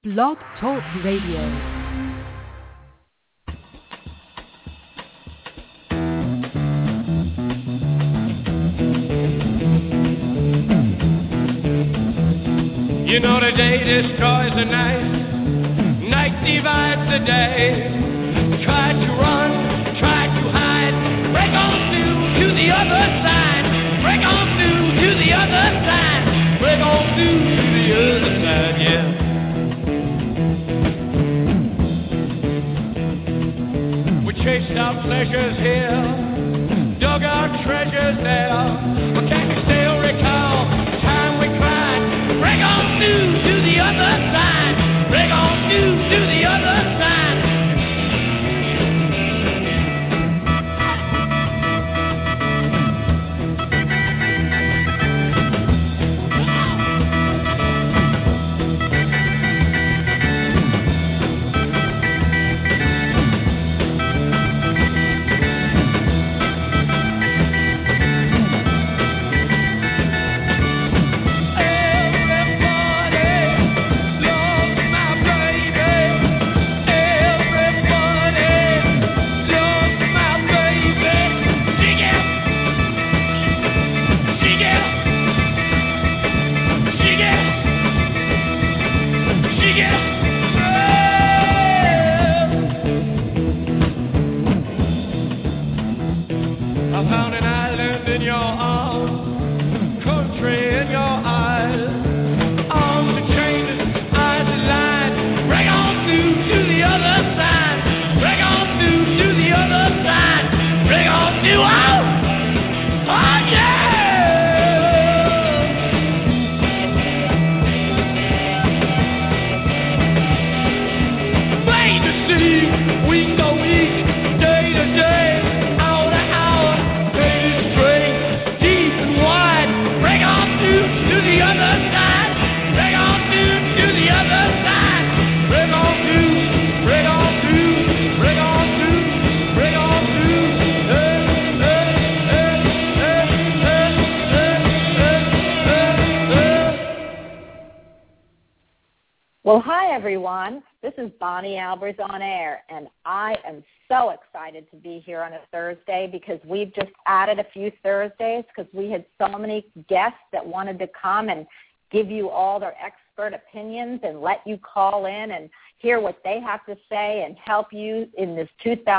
Blog Talk Radio. You know the day destroys the night, night divides the day. Try to run, try to hide, break on through to the other side, break on through to the other side, break on through to the other side, yeah. We chased our pleasures here, dug our treasures there, but can you still recall the time we cried? Break on through to the other side. Break on through to the other side. Well, hi, everyone. This is Bonnie Albers on air, and I am so excited to be here on a Thursday because we've just added a few Thursdays because we had so many guests that wanted to come and give you all their expert opinions and let you call in and hear what they have to say and help you in this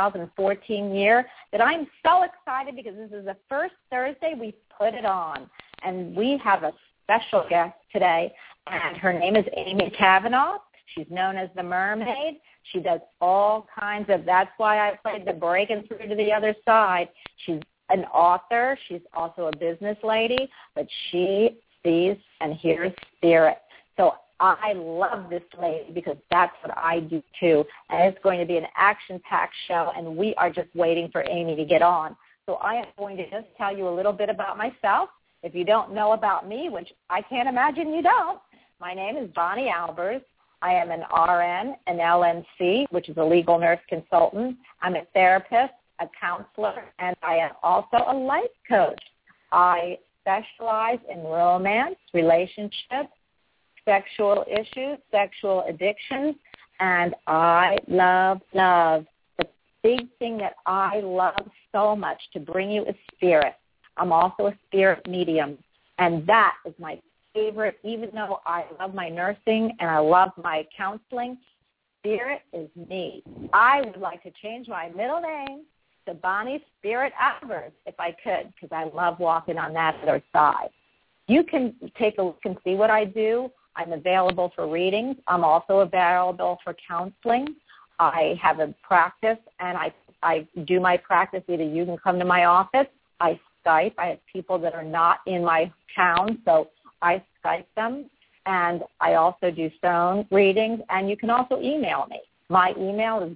2014 year, that I'm so excited because this is the first Thursday we've put it on. And we have a special guest today, and her name is Amy Kavanaugh. She's known as the Mermaid. She does all kinds of, that's why I played the Breaking Through to the Other Side. She's an author. She's also a business lady, but she sees and hears spirit. So I love this lady because that's what I do too. And it's going to be an action-packed show, and we are just waiting for Amy to get on. So I am going to just tell you a little bit about myself. If you don't know about me, which I can't imagine you don't, my name is Bonnie Albers. I am an RN, an LNC, which is a legal nurse consultant. I'm a therapist, a counselor, and I am also a life coach. I specialize in romance, relationships, sexual issues, sexual addictions, and I love. The big thing that I love so much to bring you is spirit. I'm also a spirit medium, and that is my favorite. Even though I love my nursing and I love my counseling, spirit is me. I would like to change my middle name to Bonnie Spirit Albers if I could, because I love walking on that other side. You can take a look and see what I do. I'm available for readings. I'm also available for counseling. I have a practice, and I do my practice. Either you can come to my office. I Skype. I have people that are not in my town, so I Skype them, and I also do phone readings, and you can also email me. My email is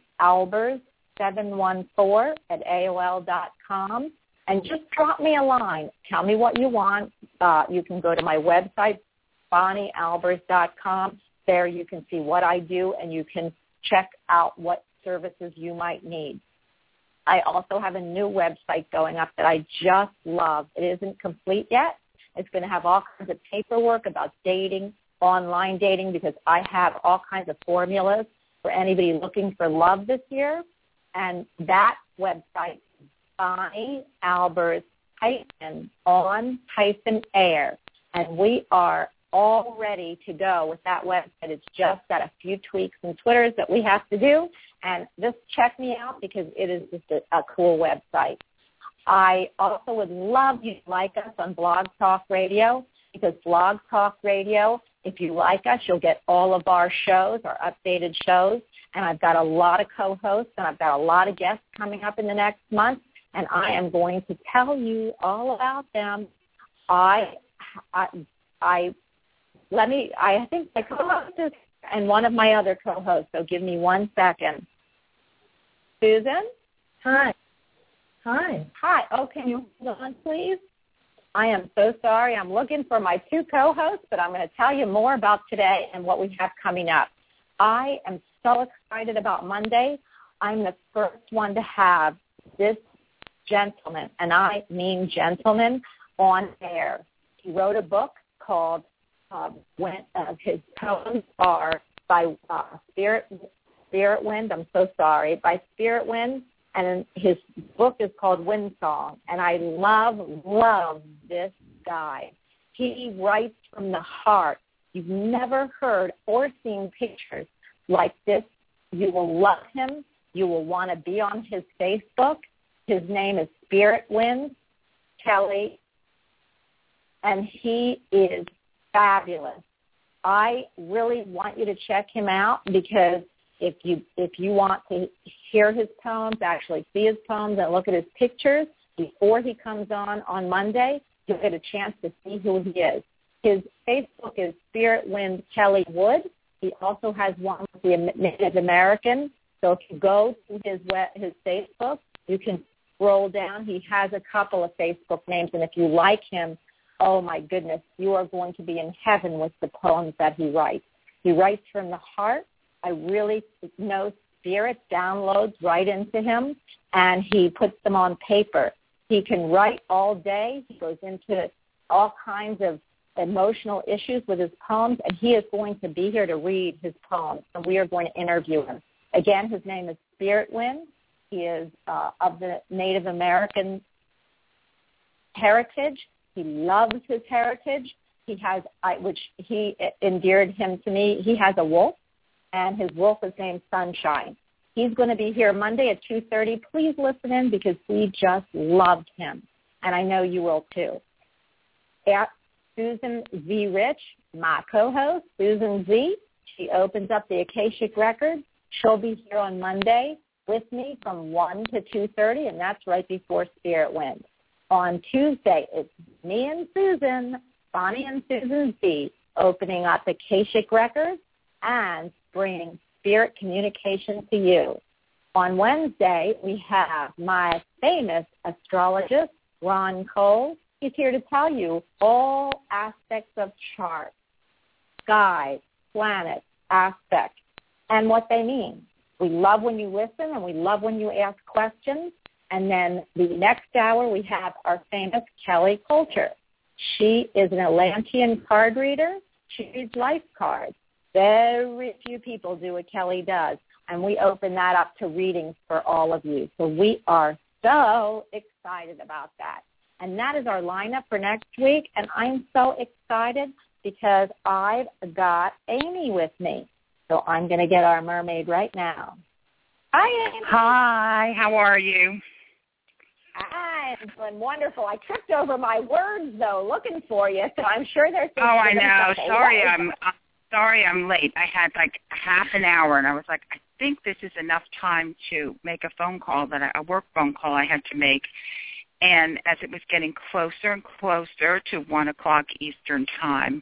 balbers714@AOL.com, and just drop me a line. Tell me what you want. You can go to my website, BonnieAlbers.com. There you can see what I do, and you can check out what services you might need. I also have a new website going up that I just love. It isn't complete yet. It's going to have all kinds of paperwork about dating, online dating because I have all kinds of formulas for anybody looking for love this year. And that website, Bonnie Albers _on-air. And we are all ready to go with that website. It's just got a few tweaks and twitters that we have to do. And just check me out because it is just a cool website. I also would love you to like us on Blog Talk Radio because Blog Talk Radio, if you like us, you'll get all of our shows, our updated shows. And I've got a lot of co-hosts and I've got a lot of guests coming up in the next month. And I am going to tell you all about them. I think my co-host is, and one of my other co-hosts, so give me 1 second. Susan? Hi. Hi. Oh, can you hold on, please? I am so sorry. I'm looking for my 2 co-hosts, but I'm going to tell you more about today and what we have coming up. I am so excited about Monday. I'm the first one to have this gentleman, and I mean gentleman, on air. He wrote a book called his poems are by Spirit Wind. I'm so sorry, by Spirit Wind, and his book is called Wind Song. And I love this guy. He writes from the heart. You've never heard or seen pictures like this. You will love him. You will want to be on his Facebook. His name is Spirit Wind Kelly, and he is fabulous. I really want you to check him out because if you want to hear his poems, actually see his poems and look at his pictures before he comes on Monday, you'll get a chance to see who he is. His Facebook is Spirit Wind Kelly Wood. He also has one with the Native American. So if you go to his Facebook, you can scroll down. He has a couple of Facebook names, and if you like him, oh my goodness, you are going to be in heaven with the poems that he writes. He writes from the heart. I really know spirit downloads right into him, and he puts them on paper. He can write all day. He goes into all kinds of emotional issues with his poems, and he is going to be here to read his poems, and we are going to interview him. Again, his name is Spirit Wind. He is of the Native American heritage. He loves his heritage. He has, which he endeared him to me. He has a wolf, and his wolf is named Sunshine. He's going to be here Monday at 2:30. Please listen in because we just loved him, and I know you will too. At Susan Z. Rich, my co-host, Susan Z. She opens up the Akashic Records. She'll be here on Monday with me from 1 to 2:30, and that's right before Spirit Wind. On Tuesday, it's me and Susan, Bonnie and Susan Z, opening up Akashic Records and bringing spirit communication to you. On Wednesday, we have my famous astrologist, Ron Cole. He's here to tell you all aspects of charts, skies, planets, aspects, and what they mean. We love when you listen, and we love when you ask questions. And then the next hour, we have our famous Kelly Coulter. She is an Atlantean card reader. She reads life cards. Very few people do what Kelly does, and we open that up to readings for all of you. So we are so excited about that. And that is our lineup for next week, and I'm so excited because I've got Amy with me. So I'm going to get our mermaid right now. Hi, Amy. Hi, how are you? I'm doing wonderful. I tripped over my words, though, looking for you, so I'm sure there's Oh, I know. Sorry I'm late. I had like half an hour, and I was like, I think this is enough time to make a phone call, a work phone call I had to make. And as it was getting closer and closer to 1 o'clock Eastern time,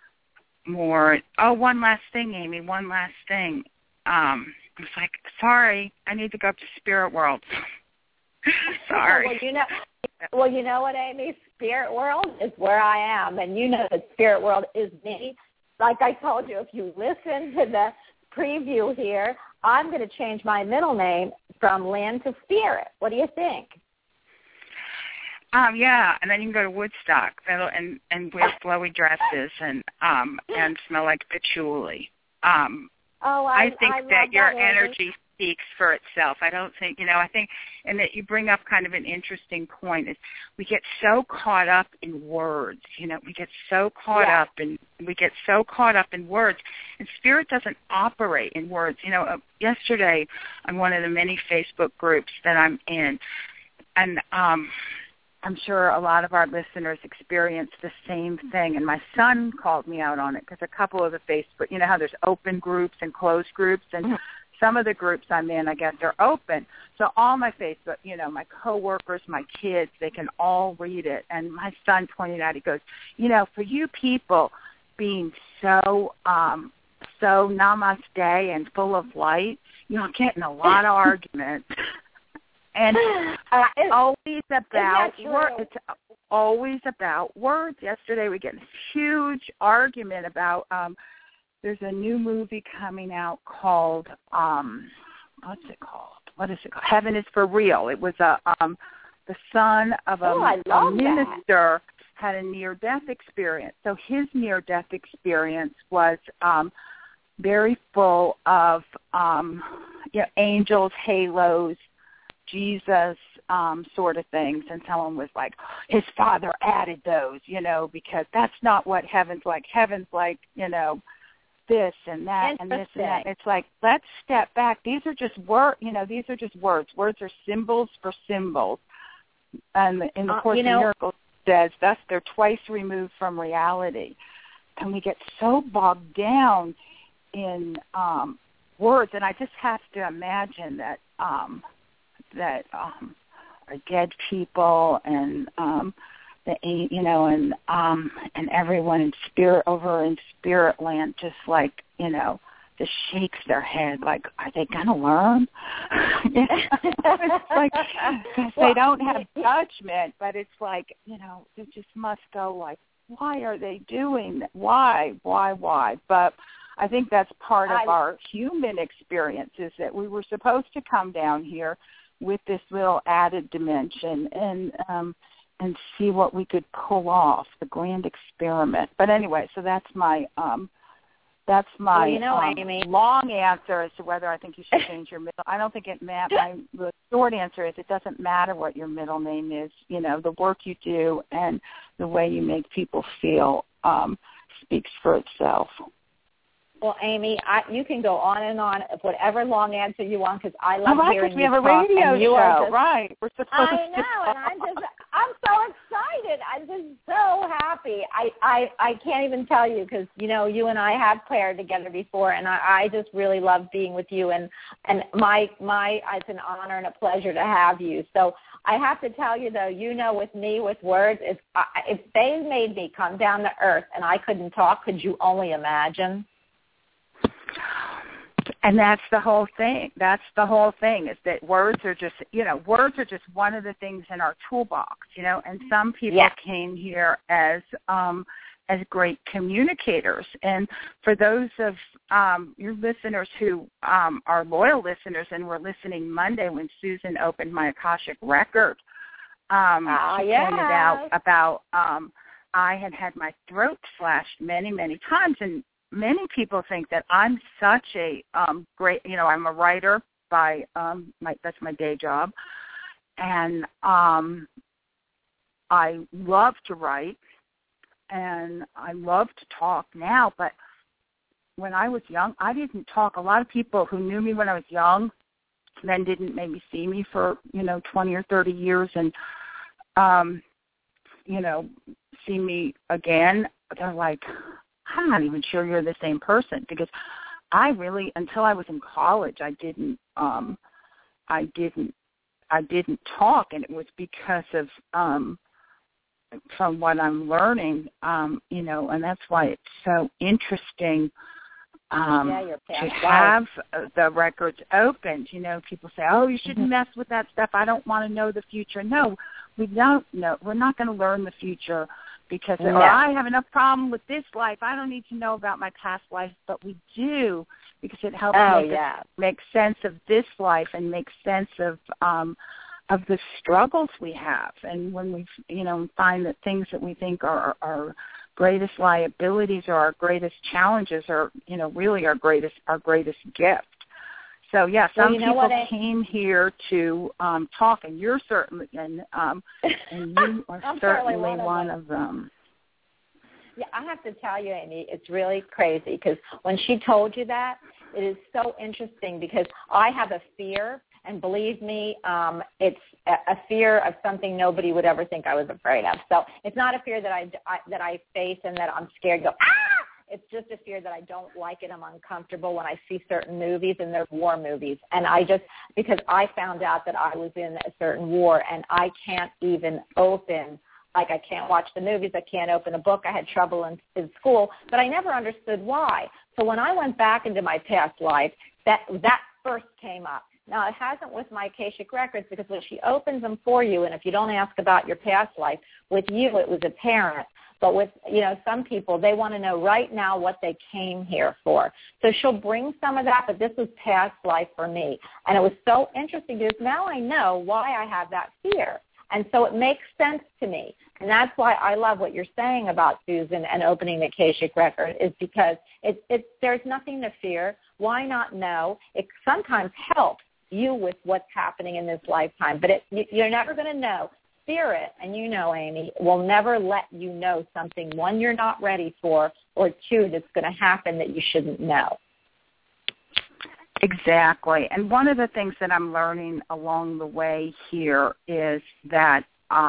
one last thing, Amy, one last thing. I was like, sorry, I need to go up to Spirit World. Sorry. Well, you know what, Amy? Spirit World is where I am, and you know that Spirit World is me. Like I told you, if you listen to the preview here, I'm going to change my middle name from Lynn to Spirit. What do you think? Yeah, and then you can go to Woodstock and wear flowy dresses and smell like patchouli. I think that your energy speaks for itself. I don't think, I think, and that you bring up kind of an interesting point, is we get so caught up in words, we get so caught up in words, and spirit doesn't operate in words. Yesterday on one of the many Facebook groups that I'm in, and I'm sure a lot of our listeners experience the same thing, and my son called me out on it because a couple of the Facebook, how there's open groups and closed groups, and some of the groups I'm in, I guess, they're open. So all my Facebook, my coworkers, my kids, they can all read it. And my son pointed out, he goes, for you people being so namaste and full of light, I'm getting a lot of arguments. And it's always about words. It's always about words. Yesterday we get this huge argument about there's a new movie coming out called what's it called? What is it called? Heaven is for Real. It was the son of a minister had a near-death experience. So his near-death experience was very full of angels, halos, Jesus sort of things, and someone was like, his father added those, because that's not what heaven's like. Heaven's like, this and that and this and that. It's like, let's step back. These are just words. These are just words. Words are symbols for symbols. And in the Course in Miracles says, thus they're twice removed from reality. And we get so bogged down in words, and I just have to imagine that our dead people and and everyone in spirit over in spirit land just just shakes their head like, are they going to learn? It's like, because they don't have judgment, but it's like, they just must go like, why are they doing that? Why? But I think that's part of our human experience, is that we were supposed to come down here with this little added dimension and see what we could pull off, the grand experiment. But anyway, so that's my Amy, long answer as to whether I think you should change your middle. I don't think it matters. The short answer is it doesn't matter what your middle name is. The work you do and the way you make people feel speaks for itself. Well, Amy, you can go on and on of whatever long answer you want, because I love hearing you talk. We have a radio show, just, right? We're supposed I know, and I'm so excited. I'm just so happy. I can't even tell you, because you and I have paired together before, and I just really love being with you, and it's an honor and a pleasure to have you. So I have to tell you, though, with me, with words, if they made me come down to earth and I couldn't talk, could you only imagine? And that's the whole thing. Is that words are just, one of the things in our toolbox, and some people came here as great communicators. And for those of your listeners who are loyal listeners and were listening Monday when Susan opened my Akashic record, she pointed out about I had my throat slashed many, many times, and many people think that I'm such a great, I'm a writer by that's my day job, and I love to write, and I love to talk now, but when I was young, I didn't talk. A lot of people who knew me when I was young then didn't maybe see me for, 20 or 30 years and, see me again. They're like, I'm not even sure you're the same person, because I really, until I was in college, I didn't talk, and it was because of from what I'm learning, and that's why it's so interesting to have the records opened. People say, oh, you shouldn't mess with that stuff. I don't want to know the future. No, we don't know. We're not going to learn the future. Because I have enough problem with this life. I don't need to know about my past life, but we do, because it helps make sense of this life and make sense of the struggles we have. And when we, find that things that we think are our greatest liabilities or our greatest challenges are, really our greatest gift. So, yeah, some people came here to talk, and you're certainly, and you are certainly one of them. Yeah, I have to tell you, Amy, it's really crazy because when she told you that, it is so interesting because I have a fear, and believe me, it's a fear of something nobody would ever think I was afraid of. So it's not a fear that I face and that I'm scared to go, ah! It's just a fear that I don't like it. I'm uncomfortable when I see certain movies, and they're war movies. And because I found out that I was in a certain war, and I can't even open, like I can't watch the movies, I can't open a book. I had trouble in school, but I never understood why. So when I went back into my past life, that first came up. Now, it hasn't with my Akashic Records because when she opens them for you, and if you don't ask about your past life, with you it was apparent. But with, some people, they want to know right now what they came here for. So she'll bring some of that, but this was past life for me. And it was so interesting because now I know why I have that fear. And so it makes sense to me. And that's why I love what you're saying about Susan and opening the Akashic Record is because there's nothing to fear. Why not know? It sometimes helps you with what's happening in this lifetime, but you're never going to know. Spirit, and Amy, will never let you know something, one, you're not ready for, or two, that's going to happen that you shouldn't know. Exactly. And one of the things that I'm learning along the way here is that,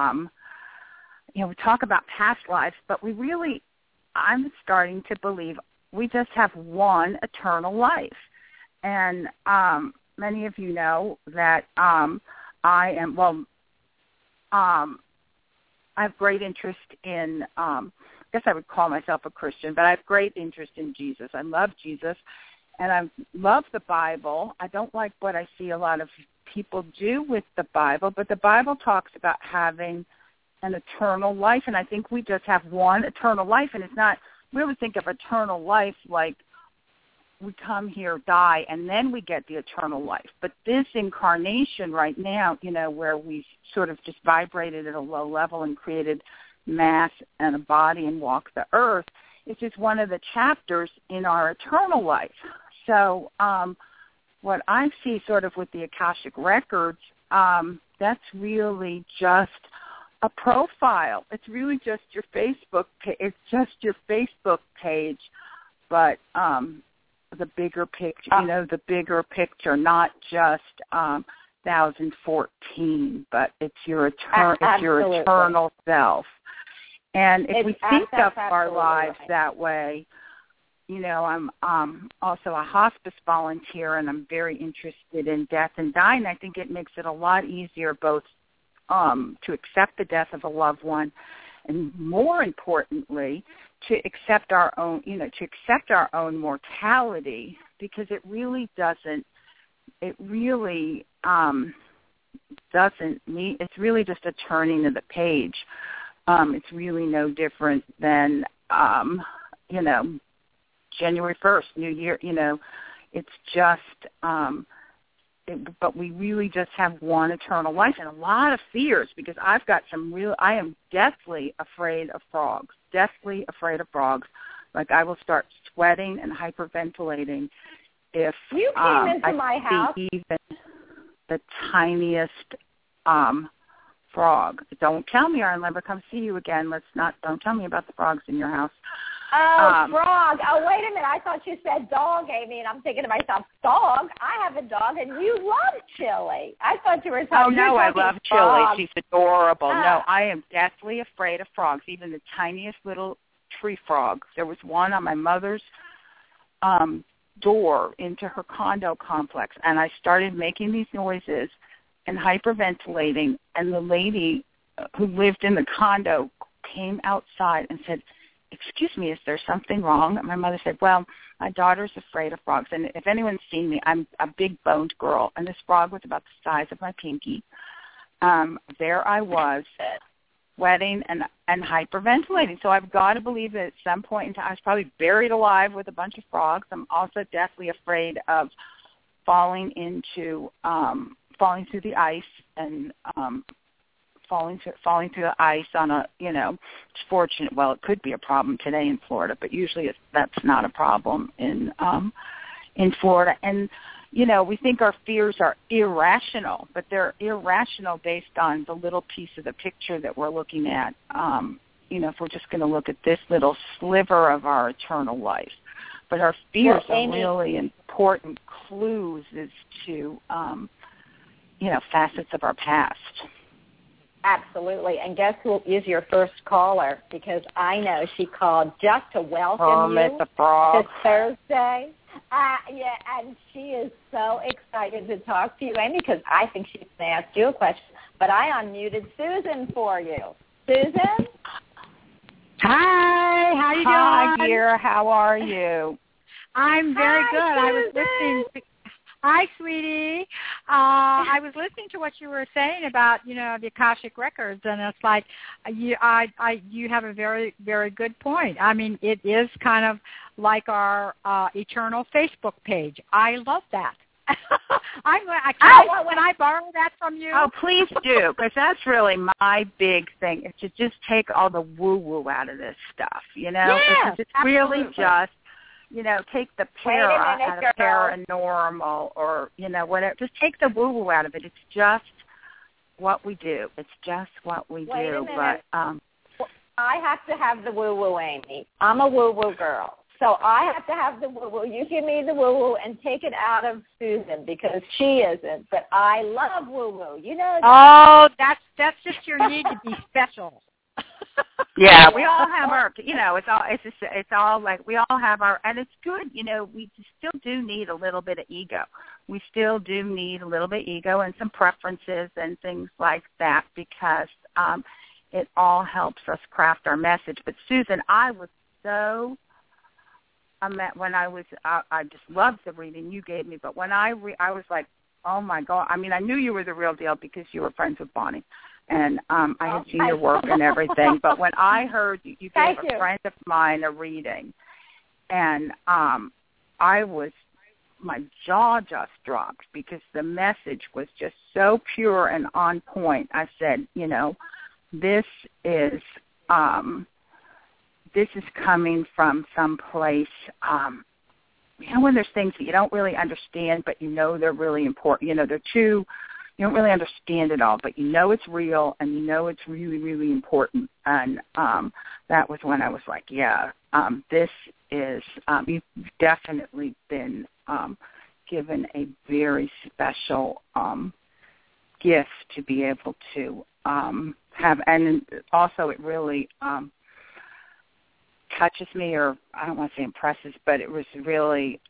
we talk about past lives, but I'm starting to believe we just have one eternal life. And many of you know that I have great interest in, I guess I would call myself a Christian, but I have great interest in Jesus. I love Jesus, and I love the Bible. I don't like what I see a lot of people do with the Bible, but the Bible talks about having an eternal life, and I think we just have one eternal life, and it's not, we always think of eternal life like we come here, die, and then we get the eternal life. But this incarnation right now, where we sort of just vibrated at a low level and created mass and a body and walked the earth, is just one of the chapters in our eternal life. So what I see sort of with the Akashic Records, that's really just a profile. It's really just your Facebook page. It's just your Facebook page, but the bigger picture, the bigger picture, not just 2014, but it's your eternal self. And if we think of our lives that way, I'm also a hospice volunteer, and I'm very interested in death and dying. I think it makes it a lot easier both to accept the death of a loved one, and more importantly, to accept our own, mortality, because it really doesn't mean, it's really just a turning of the page. It's really no different than, January 1st, New Year, it's just, but we really just have one eternal life, and a lot of fears, because I am deathly afraid of frogs. Like I will start sweating and hyperventilating if you came into my house. Even the tiniest frog. Don't tell me, or I'll never come see you again. Don't tell me about the frogs in your house. Oh, frog. Oh, wait a minute. I thought you said dog, Amy, and I'm thinking to myself, dog? I have a dog, and you love Chili. I thought you were talking about I love Chili. She's adorable. Oh. No, I am deathly afraid of frogs, even the tiniest little tree frog. There was one on my mother's door into her condo complex, and I started making these noises and hyperventilating, and the lady who lived in the condo came outside and said, "Excuse me, is there something wrong?" And my mother said, "Well, my daughter's afraid of frogs, and if anyone's seen me, I'm a big-boned girl." And this frog was about the size of my pinky. There I was, sweating and hyperventilating. So I've got to believe that at some point in time, I was probably buried alive with a bunch of frogs. I'm also deathly afraid of falling into falling through the ice and falling through the ice on a, it's fortunate. Well, it could be a problem today in Florida, but usually that's not a problem in Florida. And, we think our fears are irrational, but they're irrational based on the little piece of the picture that we're looking at. If we're just going to look at this little sliver of our eternal life. But our fears are really important clues as to, facets of our past. Absolutely. And guess who is your first caller? Because I know she called just to welcome you the frog. this Thursday. And she is so excited to talk to you, Amy, because I think she's going to ask you a question. But I unmuted Susan for you. Susan? Hi, how you doing? Hi, dear. How are you? I'm very good. Susan. I was listening. Hi, sweetie. I was listening to what you were saying about, the Akashic Records, and it's like you have a very, very good point. I mean, it is kind of like our eternal Facebook page. I love that. Can I borrow that from you? Oh, please do, because that's really my big thing, is to just take all the woo-woo out of this stuff, Yes, it's really just, take the para out of paranormal or, whatever. Just take the woo-woo out of it. It's just what we do. It's just what we do. But I have to have the woo-woo, Amy. I'm a woo-woo girl. So I have to have the woo-woo. You give me the woo-woo and take it out of Susan because she isn't. But I love woo-woo. That. Oh, that's just your need to be special. Yeah, we all have our, it's all like we all have our, and it's good, we still do need a little bit of ego. We still do need a little bit of ego and some preferences and things like that because it all helps us craft our message. But Susan, I was so, when I just loved the reading you gave me, but when I was like, oh my God, I mean, I knew you were the real deal because you were friends with Bonnie. And I had seen your work and everything. But when I heard you gave a friend of mine a reading, and my jaw just dropped because the message was just so pure and on point. I said, this is coming from some place, when there's things that you don't really understand, but they're really important. They're too. You don't really understand it all, but it's real and it's really, really important. And that was when I was like, this is, you've definitely been given a very special gift to be able to have. And also it really touches me, or I don't want to say impresses, but it was really,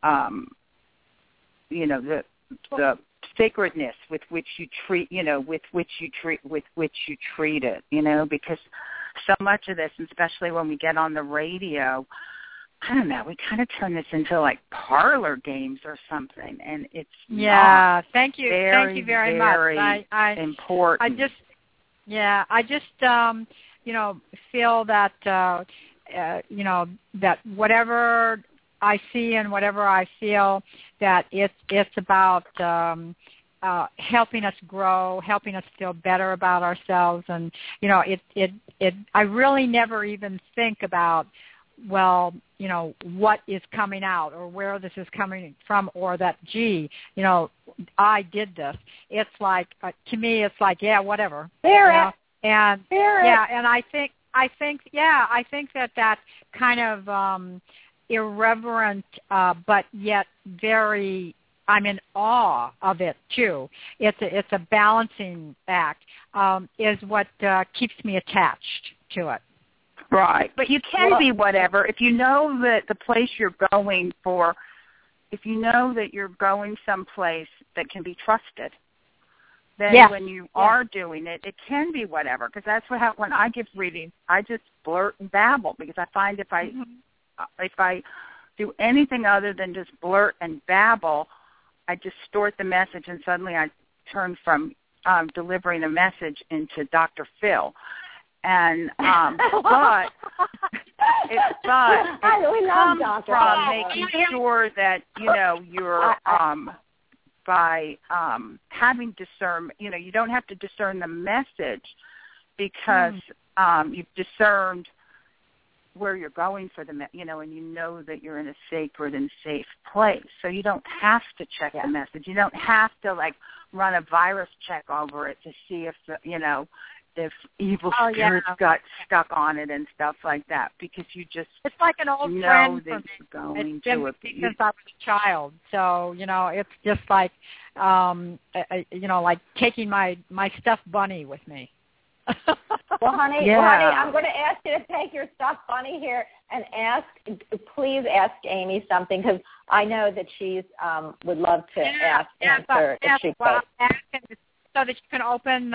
the sacredness with which you treat, with which you treat it, because so much of this, especially when we get on the radio, I don't know, we kind of turn this into like parlor games or something, and it's thank you very much. I important. I just feel that that whatever I see and whatever I feel, that it's about helping us grow, helping us feel better about ourselves, and I really never even think about, what is coming out or where this is coming from, or that I did this. It's like to me, it's like whatever. And I think that kind of irreverent, but yet very, I'm in awe of it too. It's a balancing act, is what keeps me attached to it. Right, but you can be whatever if you know that the place you're going for, if you know that you're going someplace that can be trusted. Then when you are doing it, it can be whatever. Because that's when I give readings, I just blurt and babble, because I find if I do anything other than just blurt and babble, I distort the message, and suddenly I turn from delivering a message into Dr. Phil. And but it comes from making sure that you're by having discernment. You know, you don't have to discern the message because you've discerned where you're going for the, you know, and you know that you're in a sacred and safe place. So you don't have to check the message. You don't have to, like, run a virus check over it to see if, you know, if evil spirits got stuck on it and stuff like that, because you just it's like an old know friend that for you're me. going It's been to it. since I was a child. So, you know, it's just like, you know, like taking my stuffed bunny with me. Well, honey, I'm going to ask you to take your stuffed bunny here and please ask Amy something, because I know that she's would love to answer if she could. So that you can open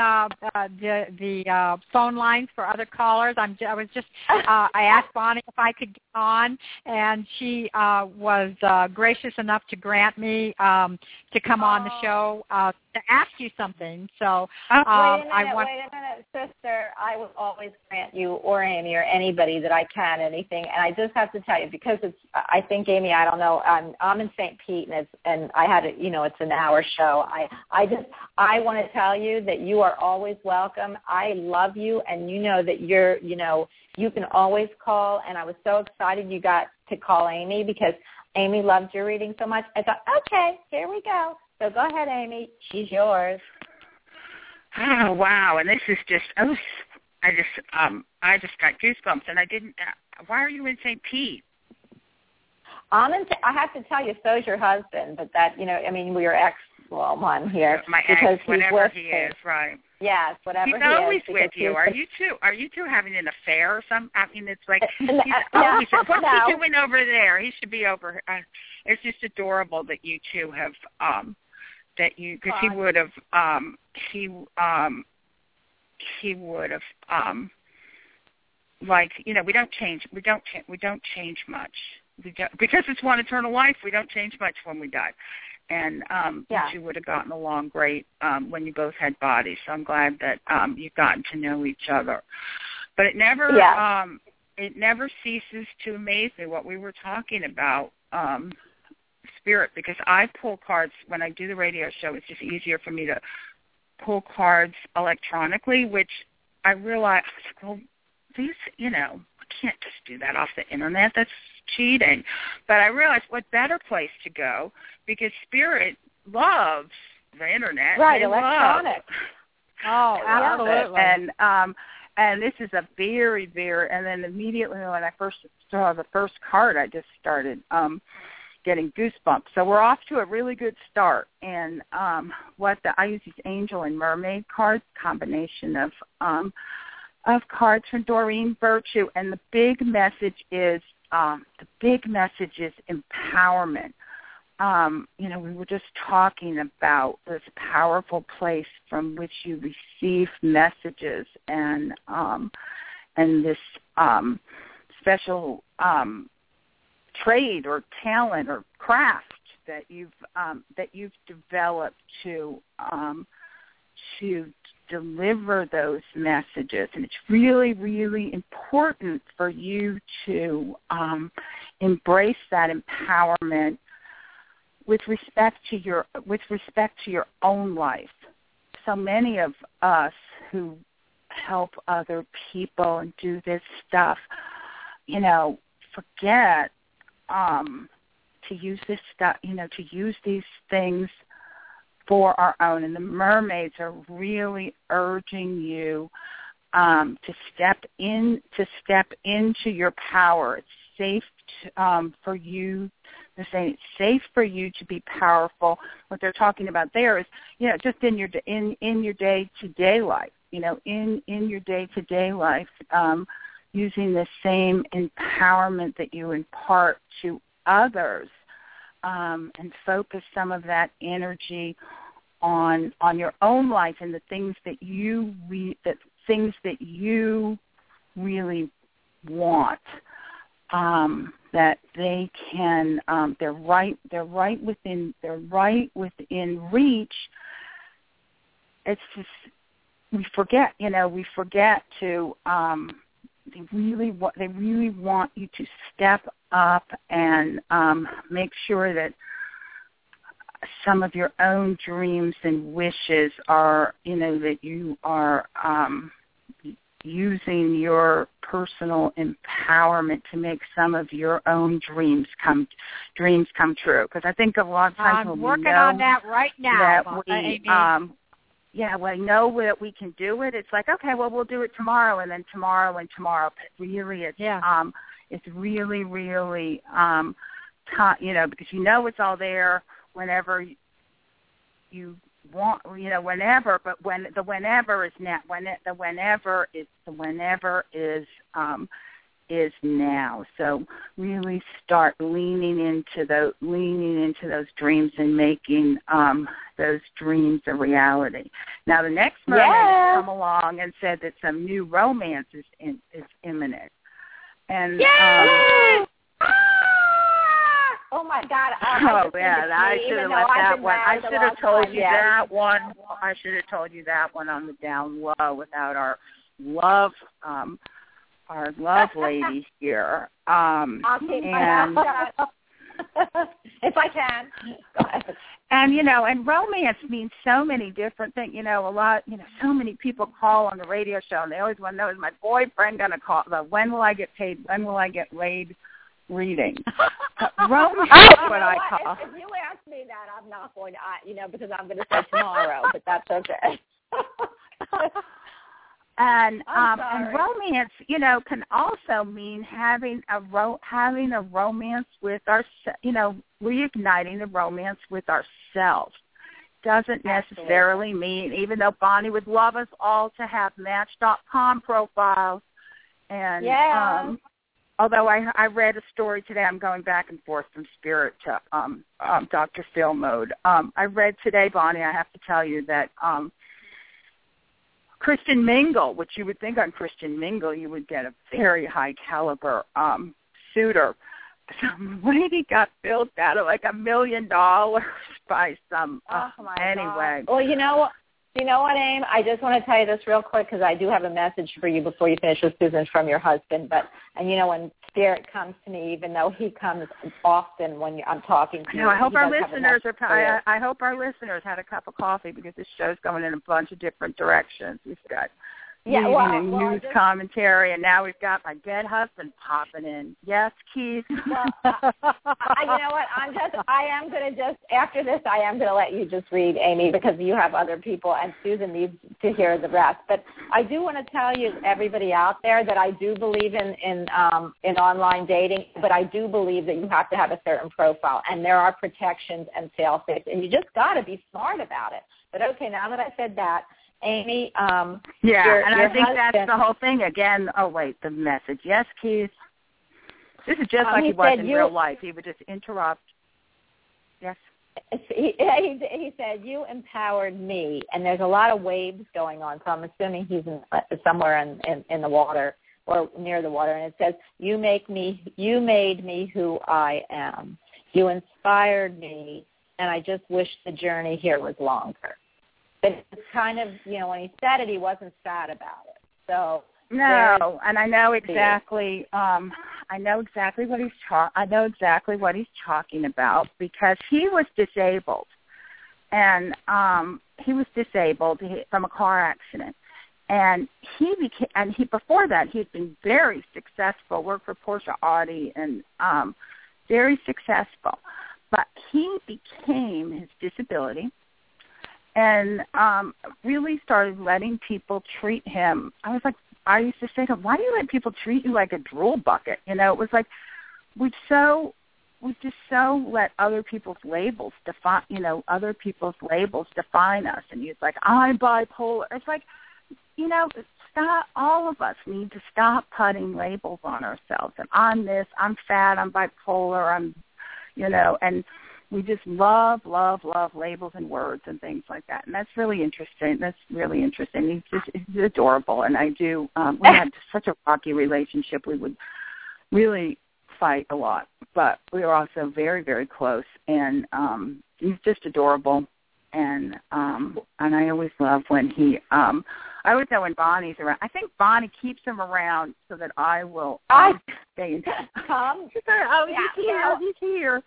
the phone lines for other callers. I asked Bonnie if I could get on, and she was gracious enough to grant me to come on the show to ask you something. So wait a minute, sister. I will always grant you or Amy or anybody that I can anything. And I just have to tell you, because I think, Amy, I don't know, I'm in St. Pete, and I had it's an hour show. I want to tell you that you are always welcome. I love you, and you know that you can always call. And I was so excited you got to call Amy, because Amy loved your reading so much. I thought, okay, here we go. So go ahead, Amy. She's yours. Oh, wow. And this is just, I just got goosebumps, and I didn't, why are you in St. Pete? I have to tell you, so's your husband, but that, we are one here. My ex, whatever he is, right. Yes, whatever he is. He's always with you. Are you two having an affair or something? I mean, it's like, what's he doing over there? He should be over, it's just adorable that you two have, because he would have, we don't change much. Because it's one eternal life, we don't change much when we die. And you two would have gotten along great when you both had bodies. So I'm glad that you've gotten to know each other. But it never ceases to amaze me what we were talking about, spirit, because I pull cards when I do the radio show. It's just easier for me to pull cards electronically, which I realized, well, these, I can't just do that off the internet. That's cheating. But I realized what better place to go, because spirit loves the internet. Right, electronic. Oh, absolutely. And this is a very, very, and then immediately when I first saw the first card, I just started getting goosebumps. So we're off to a really good start. And I use these angel and mermaid cards, combination of cards from Doreen Virtue, and the big message is empowerment. We were just talking about this powerful place from which you receive messages, and this special trade or talent or craft that you've developed to deliver those messages. And it's really, really important for you to embrace that empowerment with respect to your own life. So many of us who help other people and do this stuff, forget to use this stuff, to use these things for our own. And the mermaids are really urging you to step into your power. It's safe for you. They're saying it's safe for you to be powerful. What they're talking about there is, just in your day-to-day life, in your day-to-day life, using the same empowerment that you impart to others, and focus some of that energy on your own life and the things that you really want. That they can, they're right within reach. It's just we forget to. They really want you to step up and make sure that some of your own dreams and wishes are, that you are using your personal empowerment to make some of your own dreams come true. Because I think a lot of times I'm working on that right now. We know that we can do it. It's like, okay, well, we'll do it tomorrow, and then tomorrow and tomorrow. But really, it's really, really, because it's all there whenever you want, whenever. But when the whenever is now, the whenever is now. So really start leaning into those dreams and making those dreams a reality. Now the next mermaid has come along and said that some new romance is imminent. And oh my God! I should have let that one. I should have told you that one. I should have told you that one on the down low without our love lady here. I'll keep my mouth shut if I can. Go ahead. And romance means so many different things. So many people call on the radio show, and they always want to know, is my boyfriend going to call? When will I get paid? When will I get laid? Reading. Romance is what I call. If you ask me that, I'm not going to, because I'm going to say tomorrow, but that's okay. And romance, can also mean having a romance with reigniting the romance with ourselves. Doesn't necessarily mean, even though Bonnie would love us all to have Match.com profiles, and although I read a story today, I'm going back and forth from Spirit to Dr. Phil mode. I read today, Bonnie, I have to tell you that Christian Mingle, which you would think on Christian Mingle you would get a very high caliber suitor. Some lady got billed out of like $1 million by some. Anyway. God. Well, you know what, Aim? I just want to tell you this real quick because I do have a message for you before you finish with Susan from your husband. When Spirit comes to me, even though he comes often when I'm talking to you. I hope our listeners I hope our listeners had a cup of coffee because this show's going in a bunch of different directions. We've got news commentary, and now we've got my dead husband popping in. Yes, Keith. Well, you know what? After this, I am going to let you just read, Amy, because you have other people, and Susan needs to hear the rest. But I do want to tell you, everybody out there, that I do believe in online dating, but I do believe that you have to have a certain profile, and there are protections and fail safes, and you just got to be smart about it. But okay, now that I said that, Amy, I think that's the whole thing. Again, the message. Yes, Keith. This is just like he was in real life. He would just interrupt. Yes. He said, you empowered me, and there's a lot of waves going on, so I'm assuming he's somewhere in the water or near the water, and it says, you made me who I am. You inspired me, and I just wish the journey here was longer. But it's kind of, when he said it, he wasn't sad about it. So no, and I know exactly. I know exactly what he's talking about because he was disabled, and he was disabled from a car accident, and before that he had been very successful, worked for Porsche Audi, and very successful, but he became his disability. And really started letting people treat him. I used to say to him, why do you let people treat you like a drool bucket? It was like we just so let other people's labels define us. And he's like, I'm bipolar. It's like, stop. All of us need to stop putting labels on ourselves. And I'm this, I'm fat, I'm bipolar, and we just love labels and words and things like that, and that's really interesting. He's adorable, and I do. We had such a rocky relationship. We would really fight a lot, but we were also very, very close. And he's just adorable, and I always love when he. I always know when Bonnie's around. I think Bonnie keeps him around so that I will stay in touch. Come. He's here.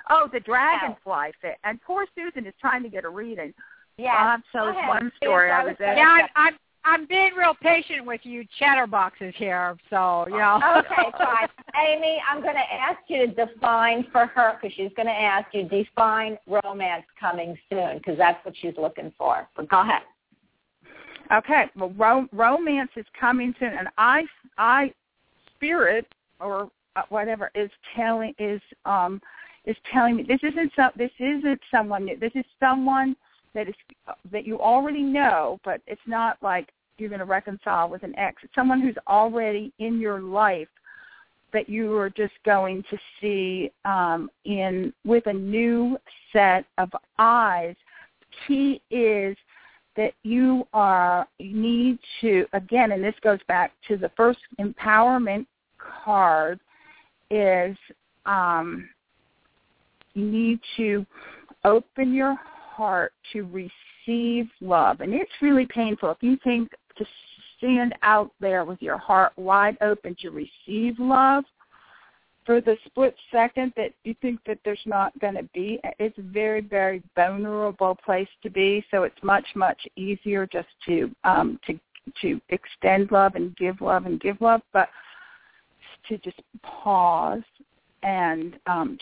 Oh, the dragonfly fit. And poor Susan is trying to get a reading. Yeah. So it's one story I was at. Yeah, I'm being real patient with you chatterboxes here, so, you know. Okay, fine. Amy, I'm going to ask you to define for her, because she's going to ask you, define romance coming soon, because that's what she's looking for. But go ahead. Okay, well, romance is coming soon, and I spirit or whatever is telling me this isn't someone new. This is someone that you already know, but it's not like you're going to reconcile with an ex. It's someone who's already in your life that you are just going to see with a new set of eyes. The key is that you need to, again, and this goes back to the first empowerment card, is you need to open your heart to receive love. And it's really painful if you think to stand out there with your heart wide open to receive love for the split second that you think that there's not going to be. It's a very, very vulnerable place to be, so it's much, much easier just to extend love and give love, but to just pause and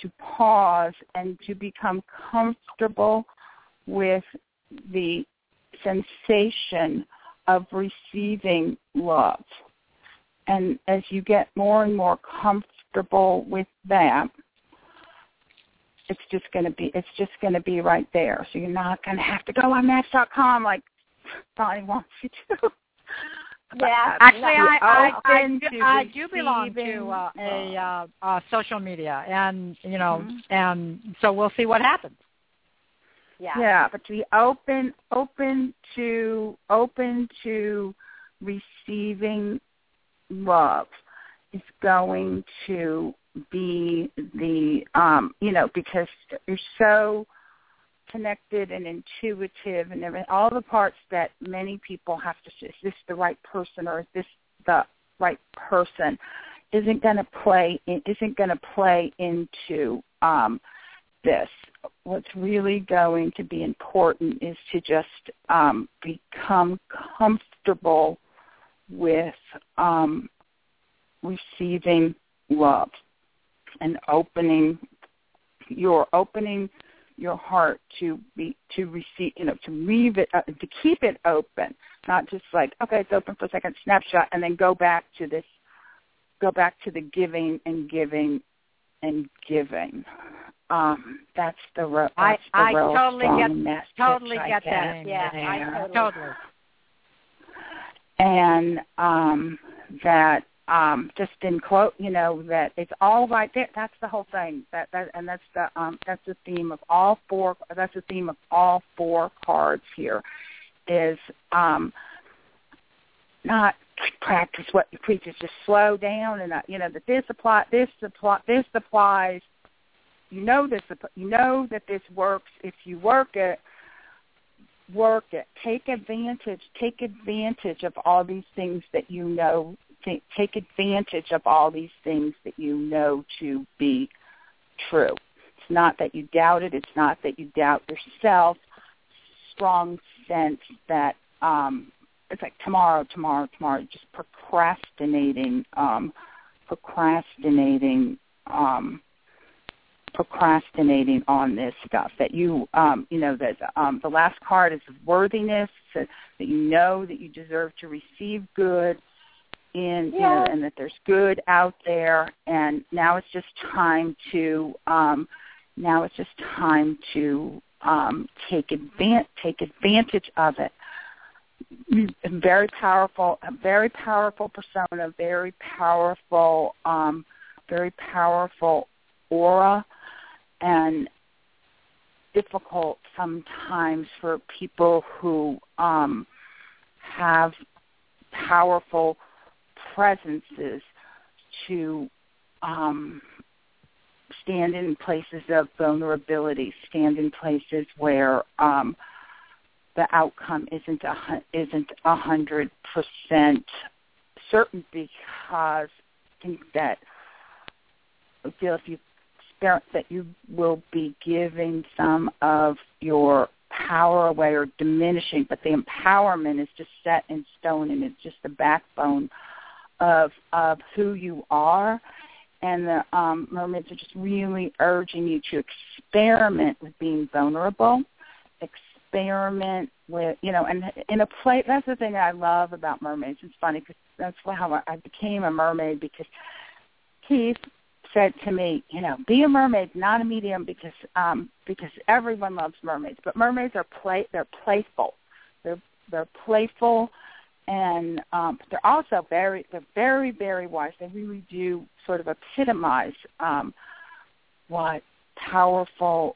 to become comfortable with the sensation of receiving love. And as you get more and more comfortable with that, it's just going to be right there. So you're not going to have to go on Match.com like Bonnie wants you to. Yeah, actually, I do belong to a social media, and and so we'll see what happens. Yeah, but to be open to receiving love is going to be the because you're so connected and intuitive and everything, all the parts that many people have to say, is this the right person or is this the right person, isn't going to play into this. What's really going to be important is to just become comfortable with receiving love and opening your heart to receive, to leave it, to keep it open, not just like, okay, it's open for a second, snapshot, and then go back to the giving and giving and giving. That's the real. I totally get that. Yeah, totally. And that just in quote, that it's all right there. That's the whole thing. That's the theme of all four. That's the theme of all four cards here. Is not practice what you preach. Is just slow down and that this applies. You know that this works if you work it. Take advantage of all these things that you know. Take advantage of all these things that you know to be true. It's not that you doubt it. It's not that you doubt yourself. Strong sense that it's like tomorrow, just procrastinating on this stuff. That you, the last card is worthiness, that you know that you deserve to receive good, and that there's good out there. And now it's just time to, take advantage of it. A very powerful persona, very powerful aura, and difficult sometimes for people who have powerful presences to stand in places of vulnerability, stand in places where the outcome isn't 100% certain, because I think that I feel if you that you will be giving some of your power away or diminishing, but the empowerment is just set in stone, and it's just the backbone of who you are. And the mermaids are just really urging you to experiment with being vulnerable, experiment with, and in a play. That's the thing I love about mermaids. It's funny because that's how I became a mermaid, because Keith said to me, be a mermaid, not a medium, because everyone loves mermaids. But mermaids are they're playful. They're playful, and they're also very, very wise. They really do sort of epitomize what powerful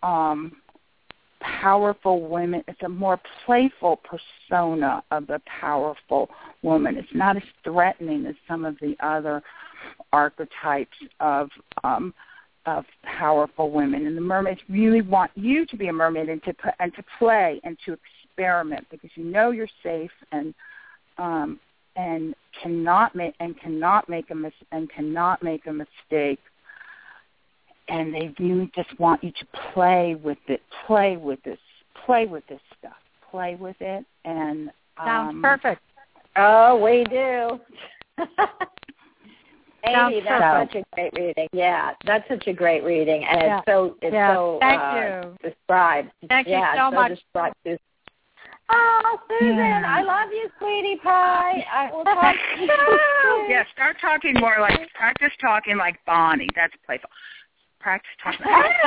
women. It's a more playful persona of the powerful woman. It's not as threatening as some of the other archetypes of powerful women. And the mermaids really want you to be a mermaid and to play and to experiment, because you're safe and cannot make a mistake. And they really just want you to play with it, play with this stuff, play with it. And sounds perfect. Oh, we do. Amy, that's such a great reading. Yeah, that's such a great reading, and it's so Thank you. Described. Thank you so much. Oh, Susan, I love you, sweetie pie. I will talk to you. Yeah, practice talking like Bonnie. That's playful. Practice talking.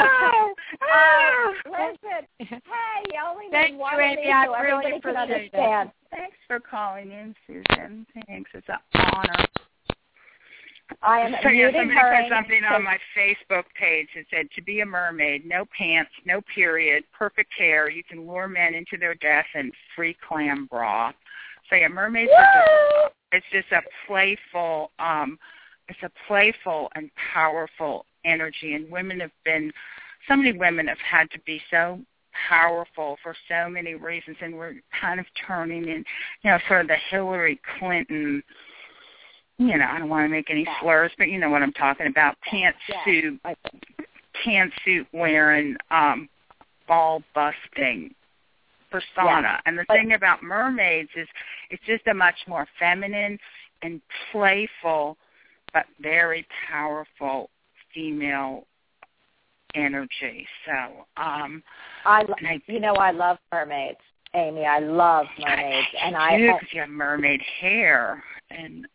Listen, hey, you only Thank need one you, Amy. so I everybody really can appreciate understand. It. Thanks for calling in, Susan. Thanks. It's an honor. I am somebody muting her. put something on my Facebook page that said, to be a mermaid, no pants, no period, perfect hair. You can lure men into their death and free clam broth. So yeah, mermaids are it's just a playful, and powerful energy. And so many women have had to be so powerful for so many reasons, and we're kind of turning in, sort of the Hillary Clinton, I don't want to make any slurs, but you know what I'm talking about, pantsuit wearing, ball busting persona. Yeah. And the thing about mermaids is it's just a much more feminine and playful but very powerful female energy. So I love mermaids, Amy. I love mermaids, and because you have mermaid hair, and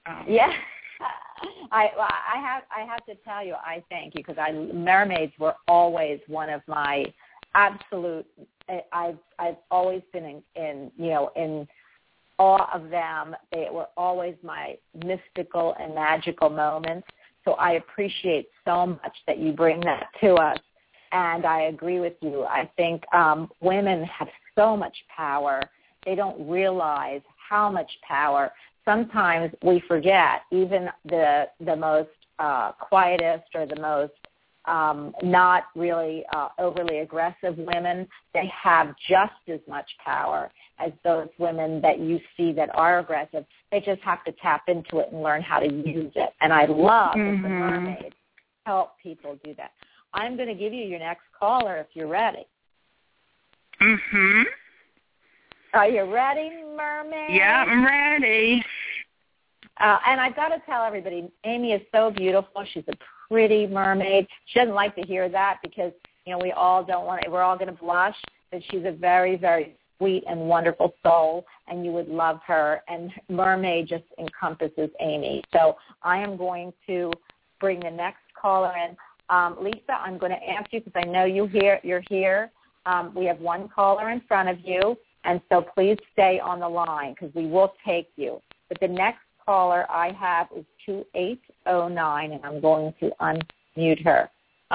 I have to tell you, I thank you, because mermaids were always one of my absolute. I've always been in awe of them. They were always my mystical and magical moments. So I appreciate so much that you bring that to us. And I agree with you. I think women have so much power. They don't realize how much power. Sometimes we forget, even the most quietest or the most not really overly aggressive women, they have just as much power as those women that you see that are aggressive. They just have to tap into it and learn how to use it. And I love that the mermaids help people do that. I'm going to give you your next caller if you're ready. Mm-hmm. Are you ready, mermaid? Yeah, I'm ready. And I've got to tell everybody, Amy is so beautiful. She's a pretty mermaid. She doesn't like to hear that because, we all don't want it. We're all going to blush, but she's a very, very sweet and wonderful soul, and you would love her. And mermaid just encompasses Amy. So I am going to bring the next caller in. Lisa, I'm going to ask you, because I know you're here. We have one caller in front of you, and so please stay on the line because we will take you. But the next caller I have is 2809, and I'm going to unmute her.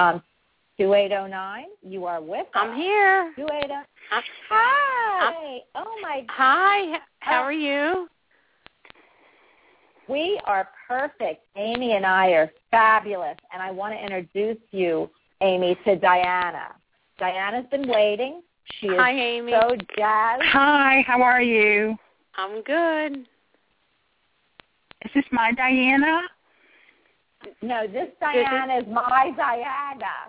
2809, you are with us. I'm here. 2809. Hi. Oh, my. Hi. How are you? We are perfect. Amy and I are fabulous, and I want to introduce you, Amy, to Diana. Diana's been waiting. She is Hi, Amy. So jazzed. Hi, how are you? I'm good. Is this my Diana? No, this Diana is my Diana.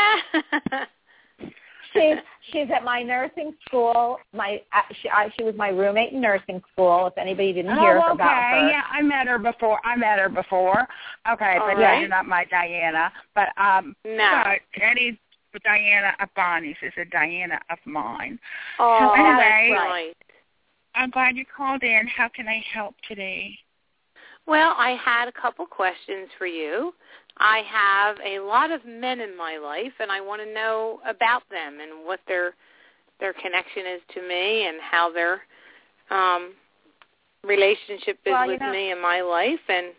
She's at my nursing school. She was my roommate in nursing school. If anybody didn't hear about her. Yeah, I met her before. Okay, but right. you're not my Diana. But no, any Diana of Bonnie's is a Diana of mine. Oh, so anyway, that's right. I'm glad you called in. How can I help today? Well, I had a couple questions for you. I have a lot of men in my life, and I want to know about them and what their connection is to me and how their relationship is with me in my life. And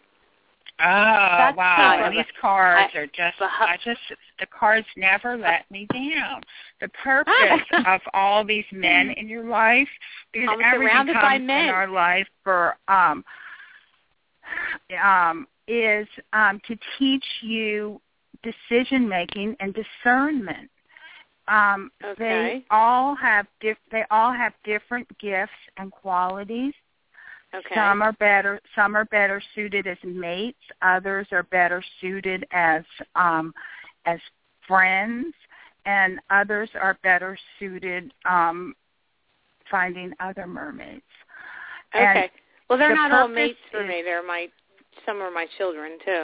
wow! These cards are the cards never let me down. The purpose of all these men in your life, because everything comes in our life for is to teach you decision-making and discernment. They all have different gifts and qualities. Okay. Some are better suited as mates. Others are better suited as friends, and others are better suited finding other mermaids. Okay. And well, they're not all mates for me. Some are my children too.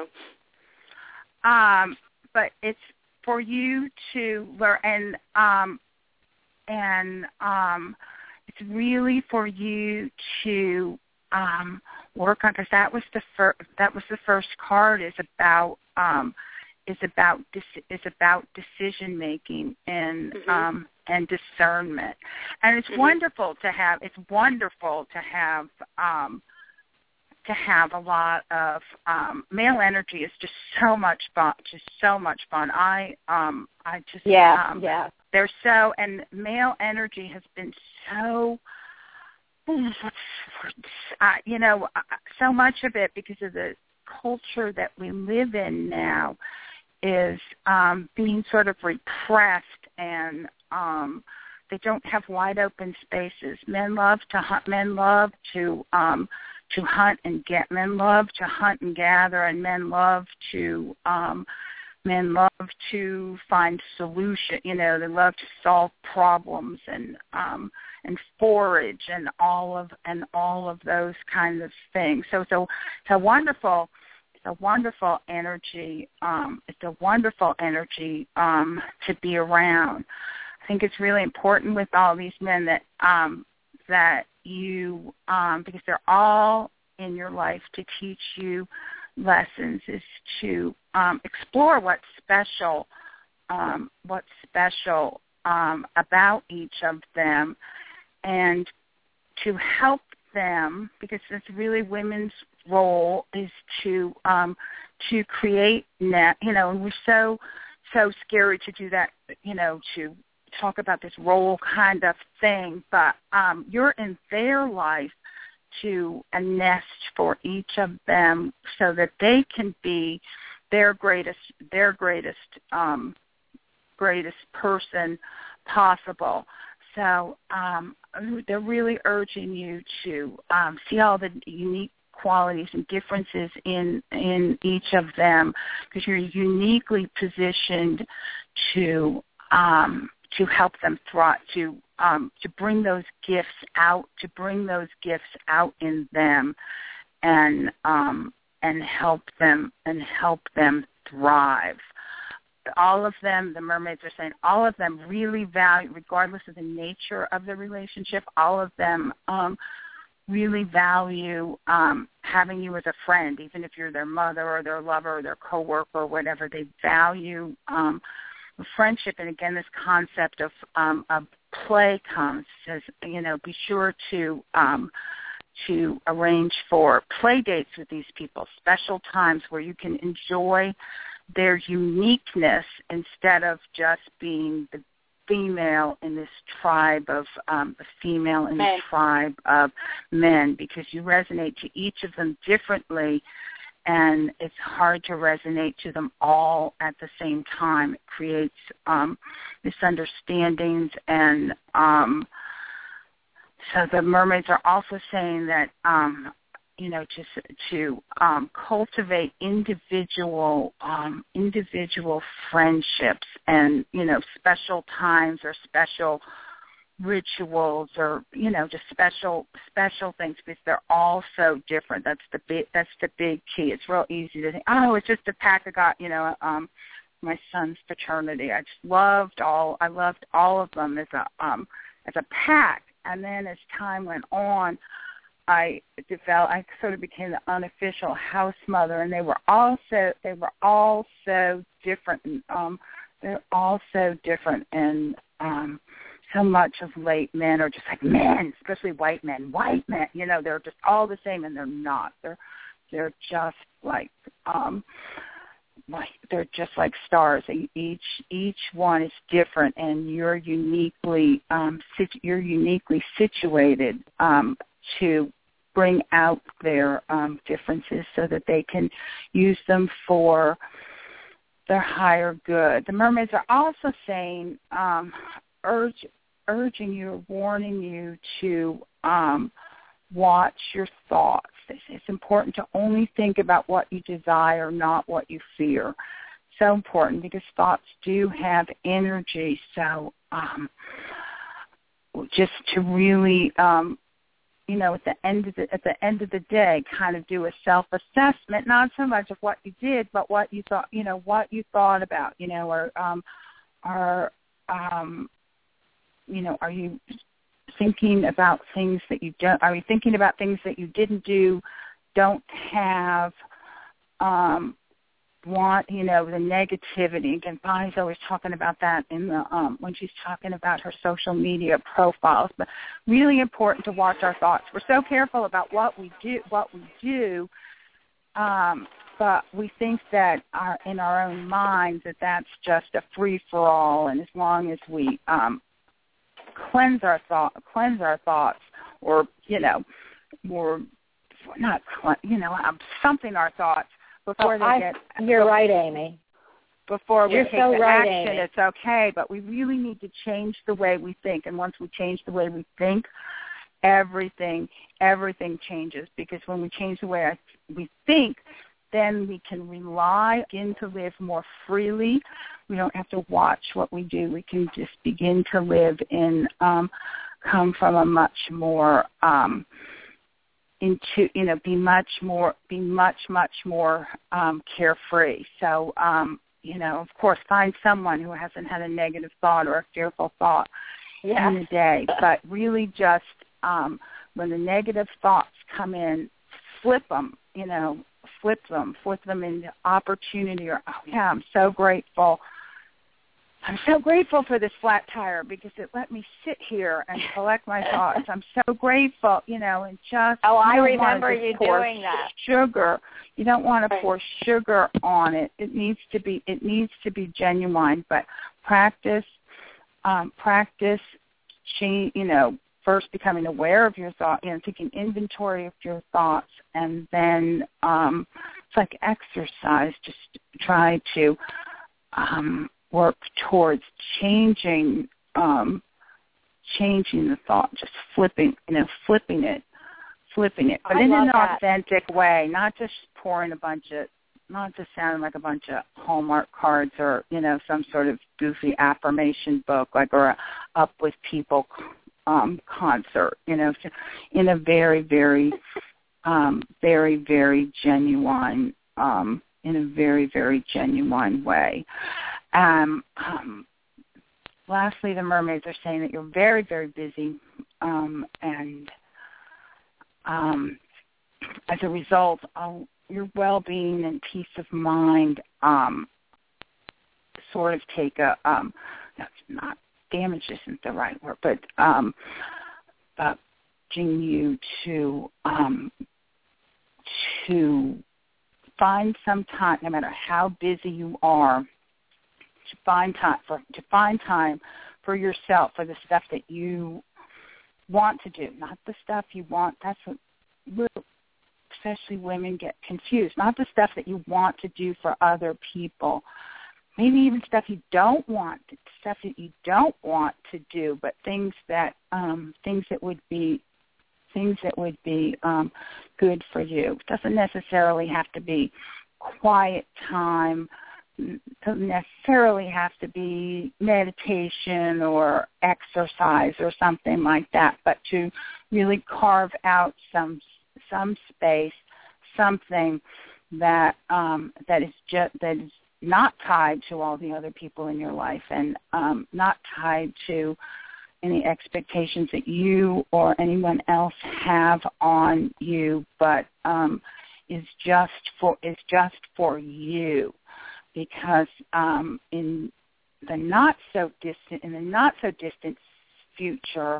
But it's for you to learn, and it's really for you to work on, because that was the first card is about decision making and and discernment, and it's wonderful to have. It's wonderful to have a lot of male energy. Is just so much fun. They're so, and male energy has been so. So much of it, because of the culture that we live in now, is being sort of repressed, and they don't have wide open spaces. Men love to hunt. Men love to hunt and get. Men love to hunt and gather, and men love to find solution. They love to solve problems and forage and all of those kinds of things. So it's a wonderful energy. It's a wonderful energy to be around. I think it's really important with all these men that you, because they're all in your life to teach you lessons, is to explore what's special about each of them, and to help them, because it's really women's role is to create net. And we're so scary to do that. To talk about this role kind of thing, but you're in their life to a nest for each of them, so that they can be their greatest person possible. So they're really urging you to see all the unique qualities and differences in each of them, because you're uniquely positioned to help them thrive, to bring those gifts out, in them, and help them thrive. All of them, the mermaids are saying, all of them really value, regardless of the nature of the relationship, all of them really value having you as a friend, even if you're their mother or their lover or their coworker or whatever. They value friendship. And again, this concept of play comes, says, be sure to arrange for play dates with these people, special times where you can enjoy their uniqueness instead of just being the female in this tribe of tribe of men, because you resonate to each of them differently, and it's hard to resonate to them all at the same time. It creates misunderstandings, and so the mermaids are also saying that just to cultivate individual friendships and, special times or special rituals or, just special things, because they're all so different. That's the big key. It's real easy to think, it's just a pack of my son's fraternity. I loved all of them as a pack. And then as time went on, I sort of became the unofficial house mother, and they were all so different. They're all so different, and so much of late men are just like men, especially white men. They're just all the same, and they're not. They're just like they're just like stars. Each one is different, and you're uniquely situated to bring out their differences so that they can use them for their higher good. The mermaids are also saying, urging you, warning you to watch your thoughts. It's important to only think about what you desire, not what you fear. So important, because thoughts do have energy. So just to really, at the end of the day, kind of do a self-assessment, not so much of what you did, but what you thought, what you thought about, are you thinking about things that you don't? Are you thinking about things that you didn't do, don't have? Want the negativity? Again, Bonnie's always talking about that in the when she's talking about her social media profiles. But really important to watch our thoughts. We're so careful about what we do, but we think that in our own minds that's just a free for all, and as long as we cleanse our thoughts, or something our thoughts before they get. You're right, Amy. Before we take the action, Amy. It's okay, but we really need to change the way we think. And once we change the way we think, everything changes. Because when we change the way we think, then we can begin to live more freely. We don't have to watch what we do. We can just begin to live in, come from a much more, be much more carefree. So, of course, find someone who hasn't had a negative thought or a fearful thought in the day. But really just when the negative thoughts come in, flip them into opportunity. Or, I'm so grateful. I'm so grateful for this flat tire because it let me sit here and collect my thoughts. I'm so grateful, and just. Oh, I remember you doing that. Sugar. You don't want to pour sugar on it. It needs to be genuine. But practice. First becoming aware of your thoughts, taking inventory of your thoughts, and then it's like exercise. Just try to work towards changing the thought, just flipping it, but in an authentic way, not just not just sounding like a bunch of Hallmark cards or some sort of goofy affirmation book, like or a Up With People concert, in a very, very, very, very genuine, in a very, very genuine way. Lastly, the mermaids are saying that you're very, very busy, and as a result, your well-being and peace of mind sort of take a that's not damage isn't the right word, but urging you to find some time, no matter how busy you are, to find time for yourself, for the stuff that you want to do, not the stuff you want. That's what especially women get confused. Not the stuff that you want to do for other people. Maybe even stuff you don't want to do, but things that would be things that would be good for you. It doesn't necessarily have to be quiet time. It doesn't necessarily have to be meditation or exercise or something like that, but to really carve out some space, something that is not tied to all the other people in your life, and not tied to any expectations that you or anyone else have on you, but is just for you. Because in the not so distant future,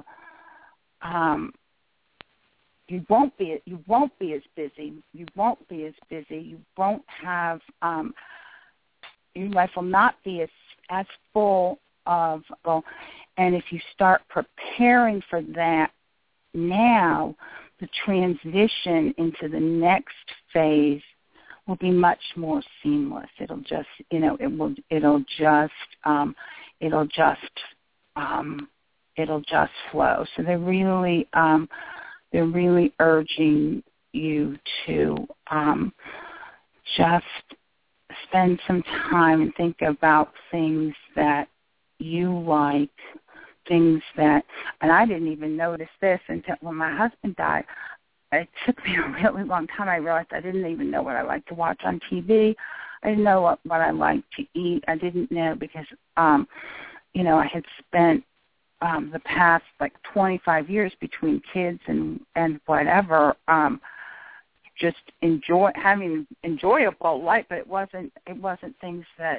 you won't be as busy. You won't have your life will not be as full of. And if you start preparing for that now, the transition into the next phase will be much more seamless. It'll just, it'll just flow. So they're really urging you to just spend some time and think about things that you like, things that, and I didn't even notice this until when my husband died. It took me a really long time. I realized I didn't even know what I liked to watch on TV. I didn't know what I liked to eat. I didn't know because, I had spent the past 25 years between kids and whatever, just having enjoyable life. But it wasn't things that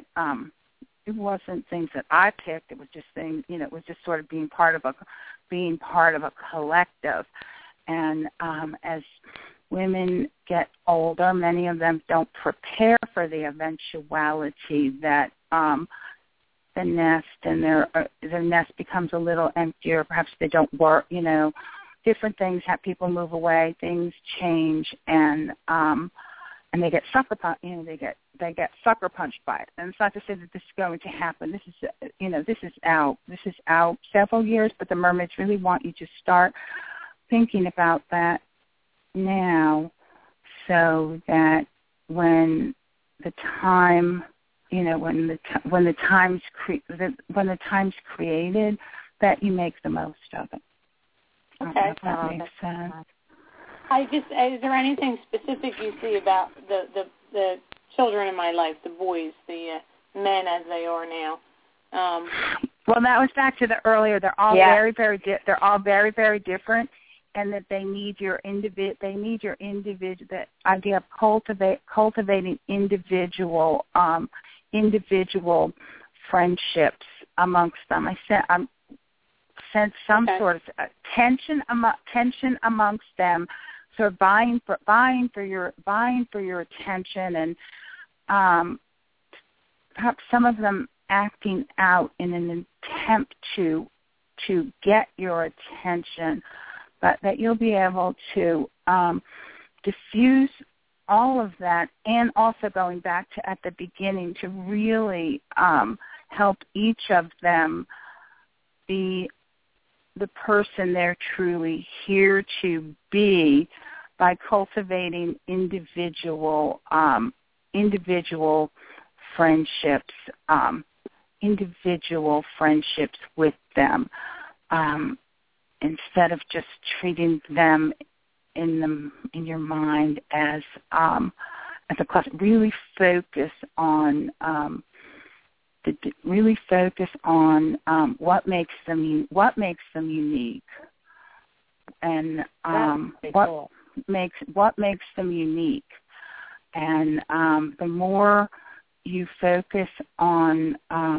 I picked. It was just things. It was just sort of being part of a collective. And as women get older, many of them don't prepare for the eventuality that the nest and their nest becomes a little emptier. Perhaps they don't work. Different things have people move away. Things change, and they get sucker punched. They get sucker punched by it. And it's not to say that this is going to happen. This is out several years, but the mermaids really want you to start thinking about that now, so that when the time, when the time's created, that you make the most of it. Okay, if that makes sense. Is there anything specific you see about the children in my life, the boys, the men as they are now? Well, that was back to the earlier. They're all very, very they're all very, very different. And that they need your the idea of cultivating individual friendships amongst them. I sense some sort of tension amongst them, sort of vying for your attention, and perhaps some of them acting out in an attempt to get your attention. But that you'll be able to diffuse all of that, and also going back to at the beginning to really help each of them be the person they're truly here to be by cultivating individual friendships with them. Instead of just treating them in your mind as a class, really focus on what makes them unique, and what makes them unique, and the more you focus on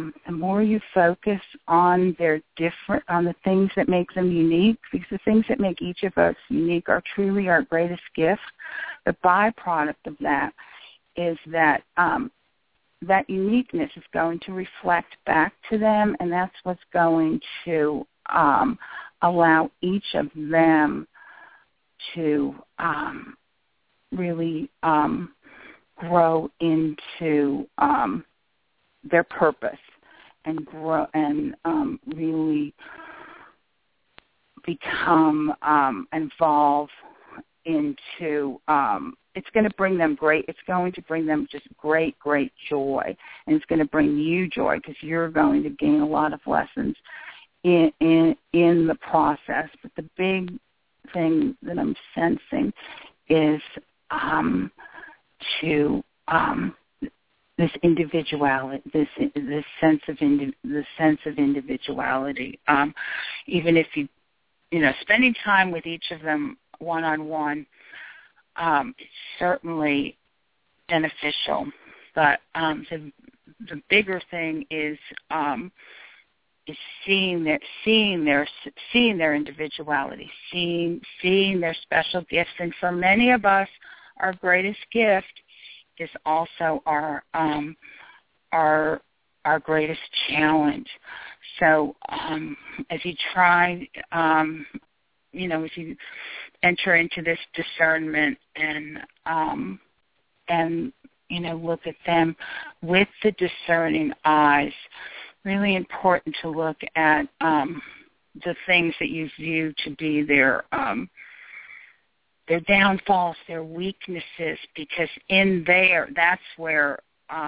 their on the things that make them unique, because the things that make each of us unique are truly our greatest gift. The byproduct of that is that that uniqueness is going to reflect back to them, and that's what's going to allow each of them to really grow into their purpose, and grow and really become involved into it's going to bring them just great joy, and it's going to bring you joy because you're going to gain a lot of lessons in the process. But the big thing that I'm sensing is this individuality, this sense of individuality. Even if you spending time with each of them one-on-one, it's certainly beneficial. But the bigger thing is seeing their individuality, seeing their special gifts. And for many of us, our greatest gift is also our greatest challenge. So as you try, if you enter into this discernment and look at them with the discerning eyes, really important to look at the things that you view to be their downfalls, their weaknesses, because in there, that's where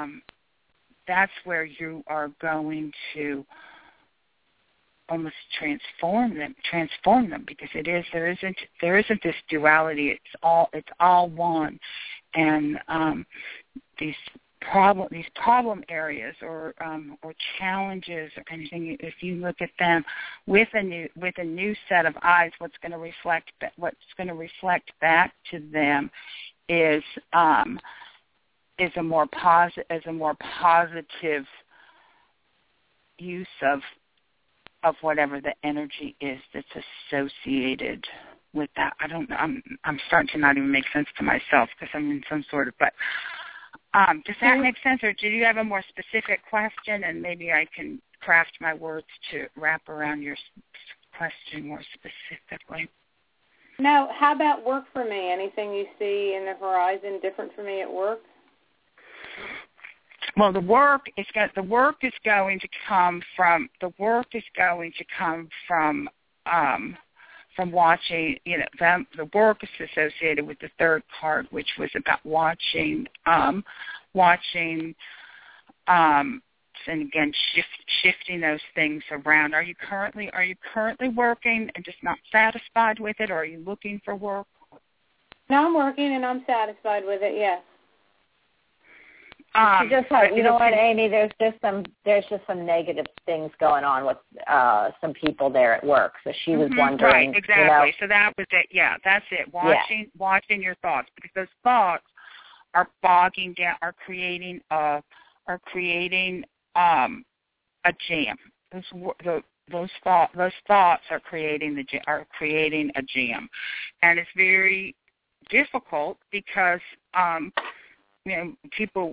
you are going to almost transform them, because there isn't this duality. It's all one, and these problem areas or challenges or anything, if you look at them with a new set of eyes, what's going to reflect back to them is a more positive use of whatever the energy is that's associated with that. I don't know. I'm starting to not even make sense to myself because I'm in some sort of, but does that make sense, or do you have a more specific question, and maybe I can craft my words to wrap around your question more specifically? No, how about work for me? Anything you see in the horizon different for me at work? Well, the work is going to come from watching, the work is associated with the third card, which was about watching, and again, shifting those things around. Are you currently working and just not satisfied with it, or are you looking for work? No, I'm working and I'm satisfied with it. Yes. You know what, Amy? There's just some negative things going on with some people there at work. So she was wondering. Right, exactly. So that was it. Yeah, that's it. Watching your thoughts, because those thoughts are bogging down, are creating a jam. Those thoughts are creating a jam, and it's very difficult because people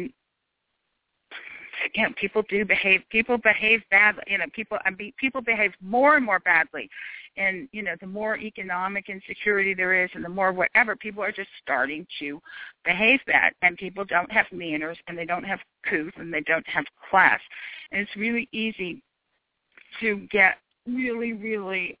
behave badly. People behave more and more badly, and the more economic insecurity there is, and the more whatever, people are just starting to behave bad, and people don't have manners, and they don't have couth, and they don't have class, and it's really easy to get really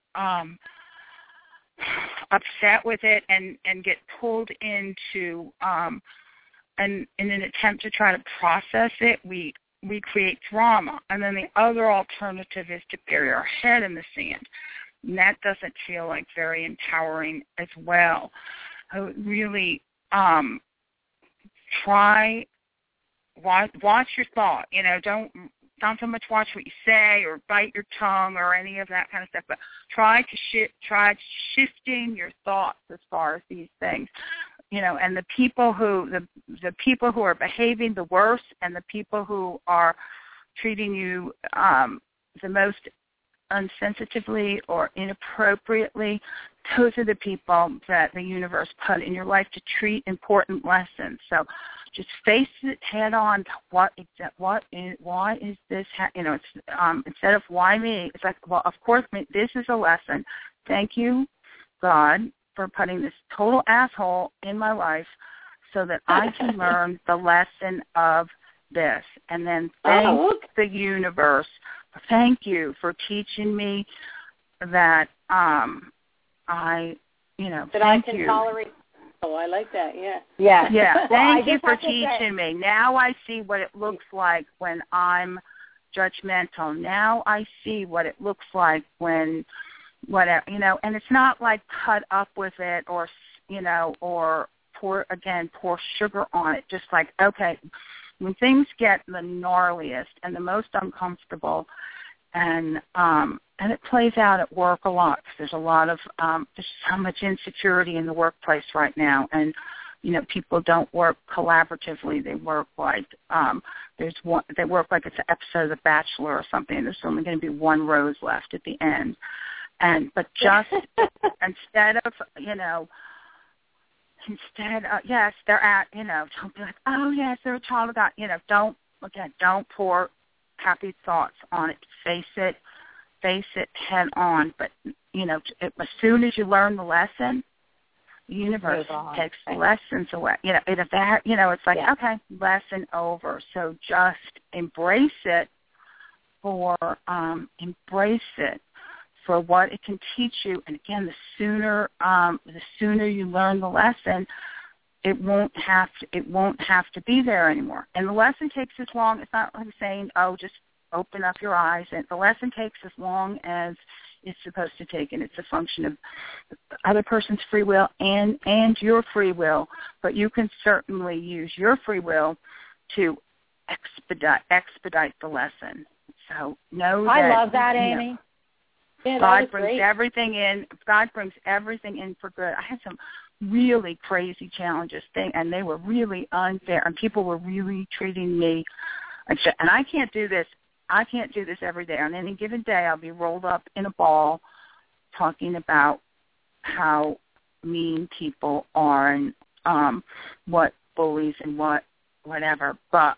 upset with it and get pulled into and in an attempt to try to process it, we create drama. And then the other alternative is to bury our head in the sand. And that doesn't feel like very empowering as well. I would really watch your thought. Don't so much watch what you say or bite your tongue or any of that kind of stuff, but try shifting your thoughts as far as these things. And the people who are behaving the worst and the people who are treating you the most unsensitively or inappropriately, those are the people that the universe put in your life to treat important lessons. So just face it head on. Why is this? It's instead of why me, it's like, well, of course, this is a lesson. Thank you, God, for putting this total asshole in my life so that I can learn the lesson of this. And then thank the universe. Thank you for teaching me that I that I thank can you. tolerate. Oh, I like that. Yeah. Yeah. Yeah. Thank you for teaching me. Now I see what it looks like when I'm judgmental. Now I see what it looks like when whatever, and it's not like cut up with it or, or pour sugar on it. Just like, okay, when things get the gnarliest and the most uncomfortable, and it plays out at work a lot because there's a lot of there's so much insecurity in the workplace right now, and people don't work collaboratively. They work like they work like it's an episode of The Bachelor or something. And there's only going to be one rose left at the end, but just instead of yes, they're at don't be like, oh yes, they're a child of God. Don't pour happy thoughts on it. Face it head on. But as soon as you learn the lesson, the universe takes the lessons away. It's like, okay, lesson over. So just embrace it for what it can teach you. And again, the sooner you learn the lesson, it won't have to be there anymore. And the lesson takes as long. It's not like saying, oh, just open up your eyes. And the lesson takes as long as it's supposed to take, and it's a function of the other person's free will and your free will. But you can certainly use your free will to expedite the lesson. So know that. I love that, Amy. Yeah, God brings everything in. God brings everything in for good. I had some really crazy challenges, and they were really unfair, and people were really treating me. And I can't do this. I can't do this every day. On any given day, I'll be rolled up in a ball talking about how mean people are and what bullies and whatever. But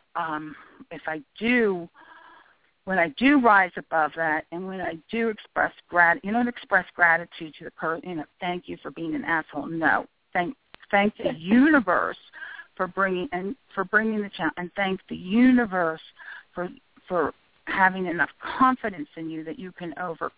when I do rise above that, and when I do express gratitude to the person, thank you for being an asshole. No, thank the universe for bringing the challenge, and thank the universe for having enough confidence in you that you can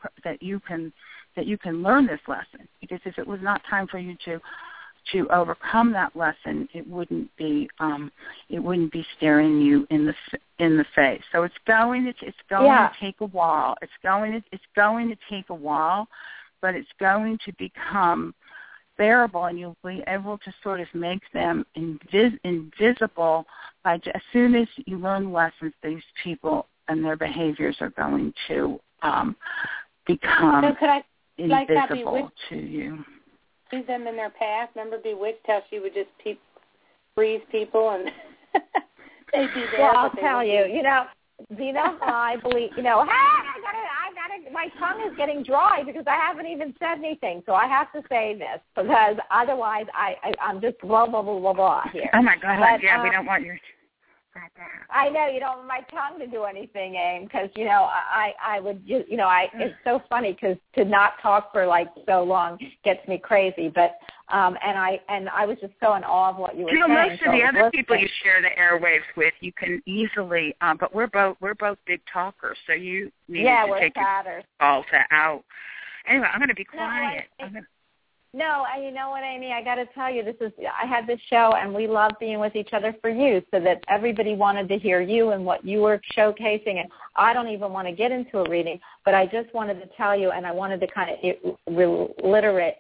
learn this lesson. Because if it was not time for you to overcome that lesson, it wouldn't be staring you in the face. So it's going to take a while. It's going to take a while, but it's going to become bearable, and you'll be able to sort of make them invisible as soon as you learn lessons. These people and their behaviors are going to become invisible to you. See them in their path. Remember Bewitched, how she would just freeze people and they'd be there. Well, I'll tell you, how I believe, hey, I gotta, my tongue is getting dry because I haven't even said anything, so I have to say this because otherwise I'm just blah, blah, blah, blah, blah here. Oh, my God. But, we don't want your... I know you don't want my tongue to do anything, Aim, because I would just it's so funny because to not talk for like so long gets me crazy. But and I was just so in awe of what you were saying. Most of the other people you share the airwaves with, you can easily. But we're both big talkers, so you need to take your balls out. Anyway, I'm going to be quiet. No, and you know what, Amy? I got to tell you, I had this show, and we love being with each other for you, so that everybody wanted to hear you and what you were showcasing. And I don't even want to get into a reading, but I just wanted to tell you, and I wanted to kind of reiterate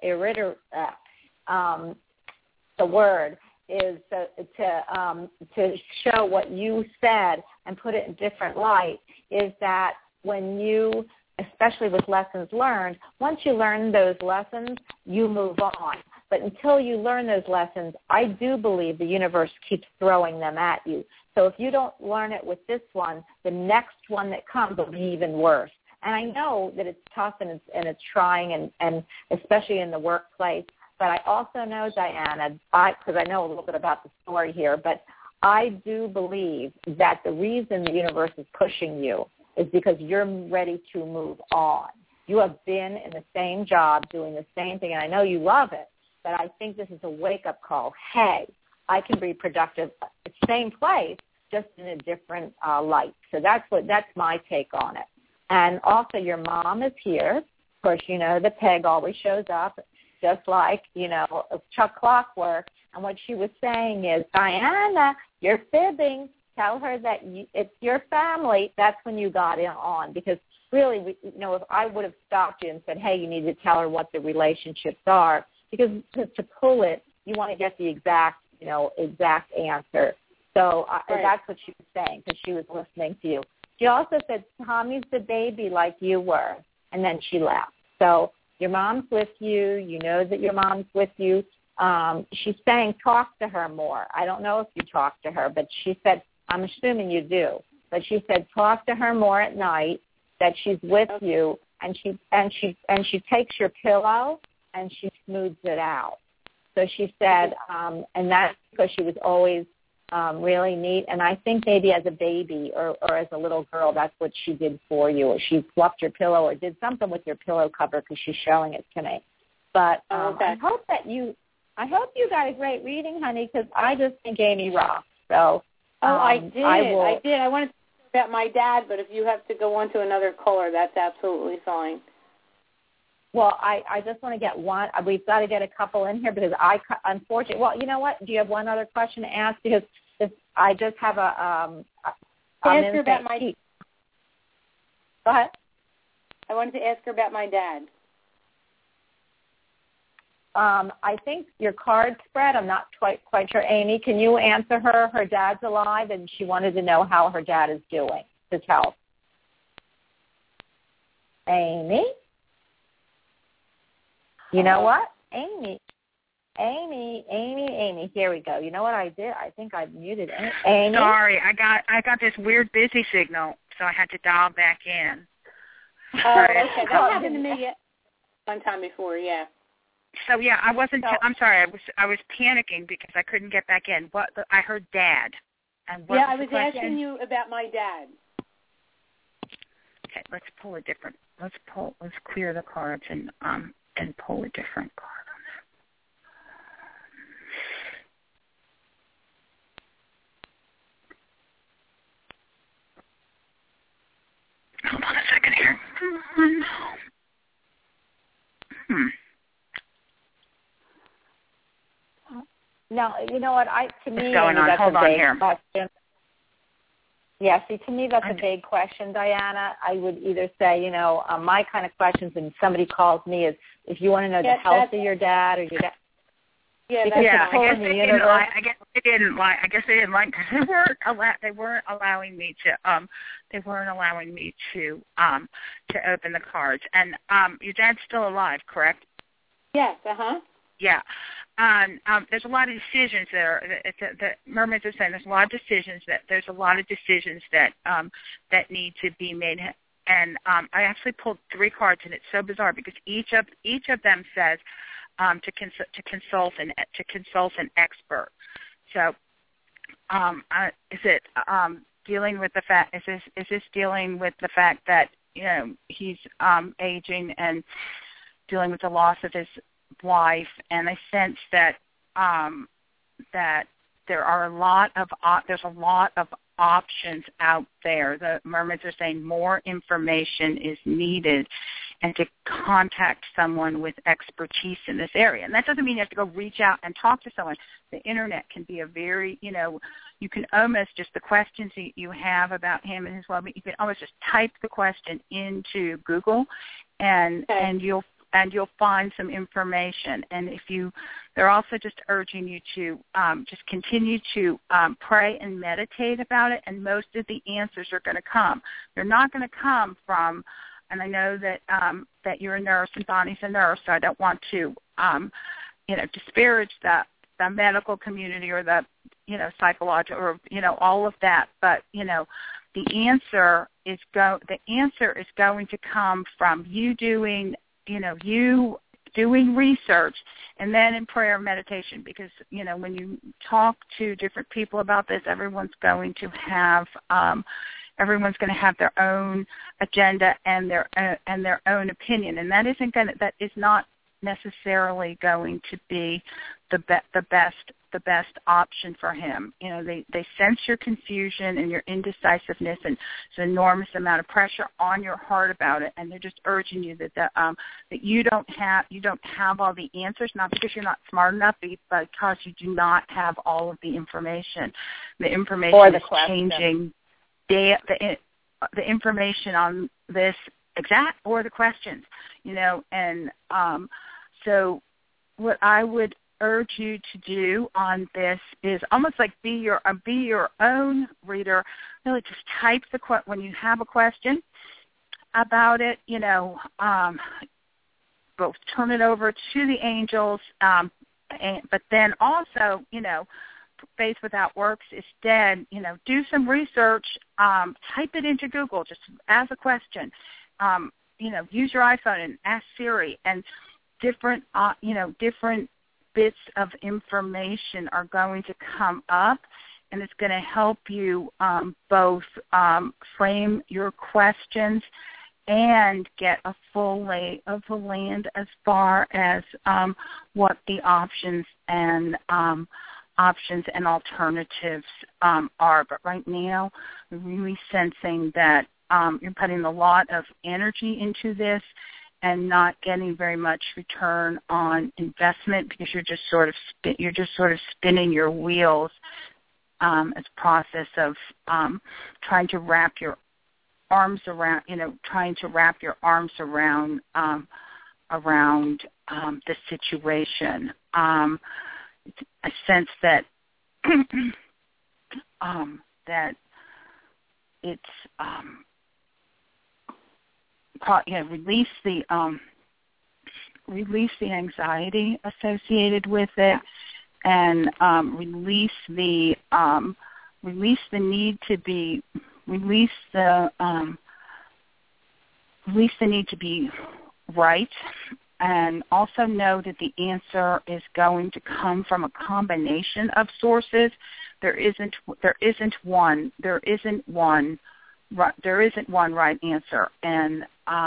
the word is to show what you said and put it in different light. Is that when you, especially with lessons learned, once you learn those lessons, you move on. But until you learn those lessons, I do believe the universe keeps throwing them at you. So if you don't learn it with this one, the next one that comes will be even worse. And I know that it's tough and it's trying, and especially in the workplace. But I also know, Diana, because I know a little bit about the story here, but I do believe that the reason the universe is pushing you is because you're ready to move on. You have been in the same job doing the same thing, and I know you love it, but I think this is a wake-up call. Hey, I can be productive at the same place, just in a different light. So that's my take on it. And also your mom is here, course, you know that Peg always shows up, just like, you know, Chuck Clockwork. And what she was saying is, Diana, you're fibbing. Tell her that it's your family. That's when you got on. Because really, you know, if I would have stopped you and said, hey, you need to tell her what the relationships are, because to pull it, you want to get the exact answer. So that's what she was saying, because she was listening to you. She also said, Tommy's the baby like you were, and then she left. So your mom's with you. You know that your mom's with you. She's saying talk to her more. I don't know if you talk to her, but she said, I'm assuming you do. But she said talk to her more at night, that she's with you, and she takes your pillow and she smooths it out. So she said, and that's because she was always really neat. And I think maybe as a baby or as a little girl, that's what she did for you. Or she fluffed your pillow or did something with your pillow cover, because she's showing it to me. But I hope you got a great reading, honey, because I just think Amy rocks. So I did. I wanted to talk about my dad, but if you have to go on to another caller, that's absolutely fine. Well, I just want to get one. We've got to get a couple in here, because unfortunately, well, you know what? Do you have one other question to ask? Because I just have a ask her about my. Go ahead. I wanted to ask her about my dad. I think your card spread. I'm not quite sure. Amy, can you answer her? Her dad's alive, and she wanted to know how her dad is doing, his health. Amy? You know what? Amy. Here we go. You know what I did? I think I muted Amy. Sorry, I got this weird busy signal, so I had to dial back in. Oh, okay. That happened to me one time before, yeah. So yeah, I wasn't. I'm sorry. I was panicking because I couldn't get back in. I heard Dad. And what I was asking you about my dad. Okay, let's pull a different. Let's clear the cards and pull a different card on that. Hold on a second here. No, you know what? To me, what's going on? That's Hold a on big here. question. Yeah, see, to me, that's a big question, Diana. I would either say, you know, my kind of questions, and somebody calls me, is if you want to know the health of your dad or your dad. Yeah, I guess they didn't like. They weren't allowing me to. They weren't allowing me to open the cards. And your dad's still alive, correct? Yes. Yeah. There's a lot of decisions there. The mermaids are saying there's a lot of decisions that need to be made. And I actually pulled 3 cards, and it's so bizarre because each of them says to consult an expert. So, is it dealing with the fact? Is this dealing with the fact that, you know, he's aging and dealing with the loss of his wife? And I sense that that there's a lot of options out there. The mermaids are saying more information is needed, and to contact someone with expertise in this area. And that doesn't mean you have to go reach out and talk to someone. The Internet can be a very, you know, you can almost just the questions that you have about him and his well-being, you can almost just type the question into Google, and you'll find some information. And they're also just urging you to just continue to pray and meditate about it, and most of the answers are going to come. They're not going to come from, and I know that that you're a nurse and Bonnie's a nurse, so I don't want to, disparage the medical community or the, psychological or, all of that, but, the answer is going to come from you doing research and then in prayer and meditation, because, when you talk to different people about this, everyone's going to have their own agenda and their own opinion, and that is not necessarily going to be the best the best option for him. You know, they sense your confusion and your indecisiveness, and it's an enormous amount of pressure on your heart about it, and they're just urging you that you don't have all the answers, not because you're not smart enough, but because you do not have all of the information. The information is changing. The information on this exact or the questions, you know, and so what I would urge you to do on this is almost like be your own reader. Really, just type when you have a question about it, you know, both turn it over to the angels, but then also, you know, Faith Without Works is dead. You know, do some research. Type it into Google just as a question. You know, use your iPhone and ask Siri, and different bits of information are going to come up, and it's going to help you both frame your questions and get a full lay of the land as far as what the options and alternatives are. But right now, we're really sensing that you're putting a lot of energy into this and not getting very much return on investment because you're just sort of spinning your wheels as a process of trying to wrap your arms around the situation. I sense that that it's release the anxiety associated with it, and release the need to be right, and also know that the answer is going to come from a combination of sources. There isn't one right answer, and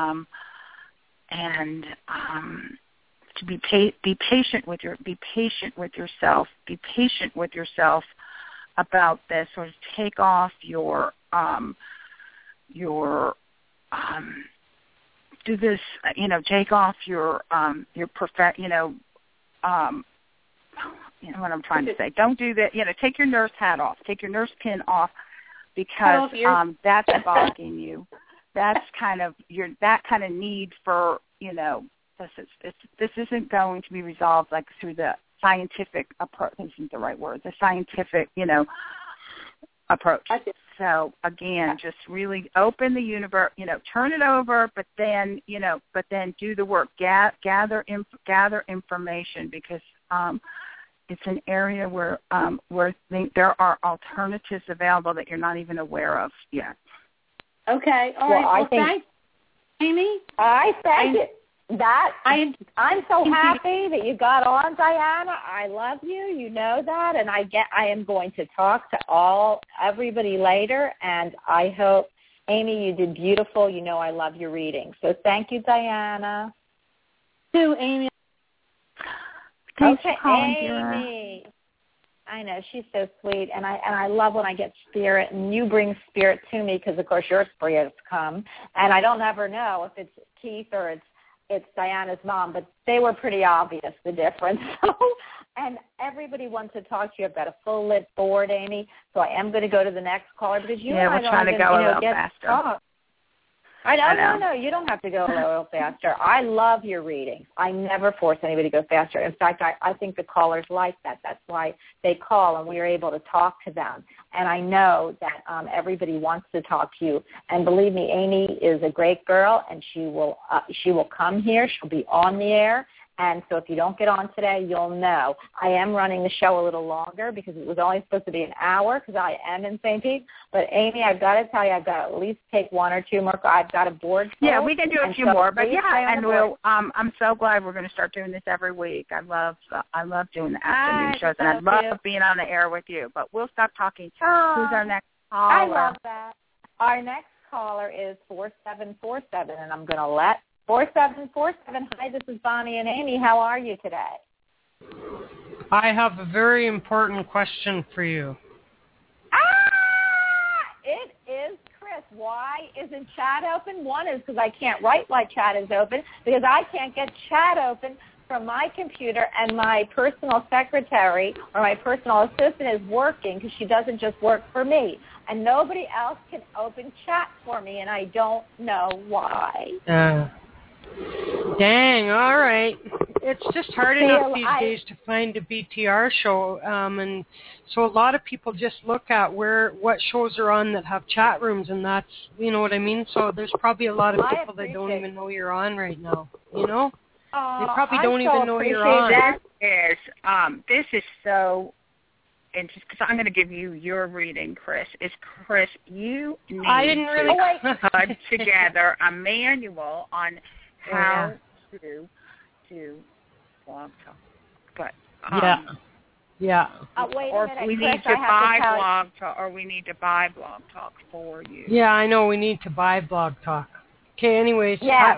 to be patient with yourself. Be patient with yourself about this. Sort of take off your do this. You know, take off your you know what I'm trying to say. Don't do that. You know, take your nurse hat off. Take your nurse pin off, because that's bogging you. That's kind of that kind of need for, you know, this isn't going to be resolved like through the scientific approach. This isn't the right word. The scientific, you know, approach. So again, just really open the universe. You know, turn it over, but then do the work. Gather information, because it's an area where there are alternatives available that you're not even aware of yet. Okay. All right. Well, thanks, Amy. I thank you. I'm so happy that you got on, Diana. I love you. You know that, and I am going to talk to everybody later, and I hope, Amy, you did beautiful. You know I love your reading. So thank you, Diana. To Amy. Thanks for calling, Amy. I know, she's so sweet, and I love when I get spirit, and you bring spirit to me because, of course, your spirits come, and I don't ever know if it's Keith or it's Diana's mom, but they were pretty obvious, the difference. And everybody wants to talk to you. I've got a full lit board, Amy, so I am going to go to the next caller because you and I don't even, get faster. Talk. I know. No, you don't have to go a little faster. I love your readings. I never force anybody to go faster. In fact, I think the callers like that. That's why they call, and we are able to talk to them. And I know that everybody wants to talk to you. And believe me, Amy is a great girl, and she will come here. She'll be on the air. And so if you don't get on today, you'll know. I am running the show a little longer because it was only supposed to be an hour because I am in St. Pete. But, Amy, I've got to tell you, I've got to at least take one or two more. I've got a board full. Yeah, we can do a few more. But, and I'm so glad we're going to start doing this every week. I love doing the afternoon shows, and I love being on the air with you. But we'll stop talking. Who's our next caller? I love that. Our next caller is 4747, and I'm going to let 4747. Hi, this is Bonnie and Amy. How are you today? I have a very important question for you. It is Chris. Why isn't chat open? One is because I can't write while chat is open, because I can't get chat open from my computer, and my personal secretary or my personal assistant is working because she doesn't just work for me. And nobody else can open chat for me, and I don't know why. Dang, all right. It's just hard enough these days to find a BTR show, and so a lot of people just look at what shows are on that have chat rooms, and that's, you know what I mean? So there's probably a lot of people that don't even know you're on right now, you know? They probably don't even know you're on. This is so interesting, because I'm going to give you your reading, Chris. Chris, you need to put together a manual on how to do Blog Talk. But wait or a minute, we Chris, need to buy Blog Talk, or we need to buy Blog Talk for you. Yeah, I know we need to buy Blog Talk. Okay, anyways,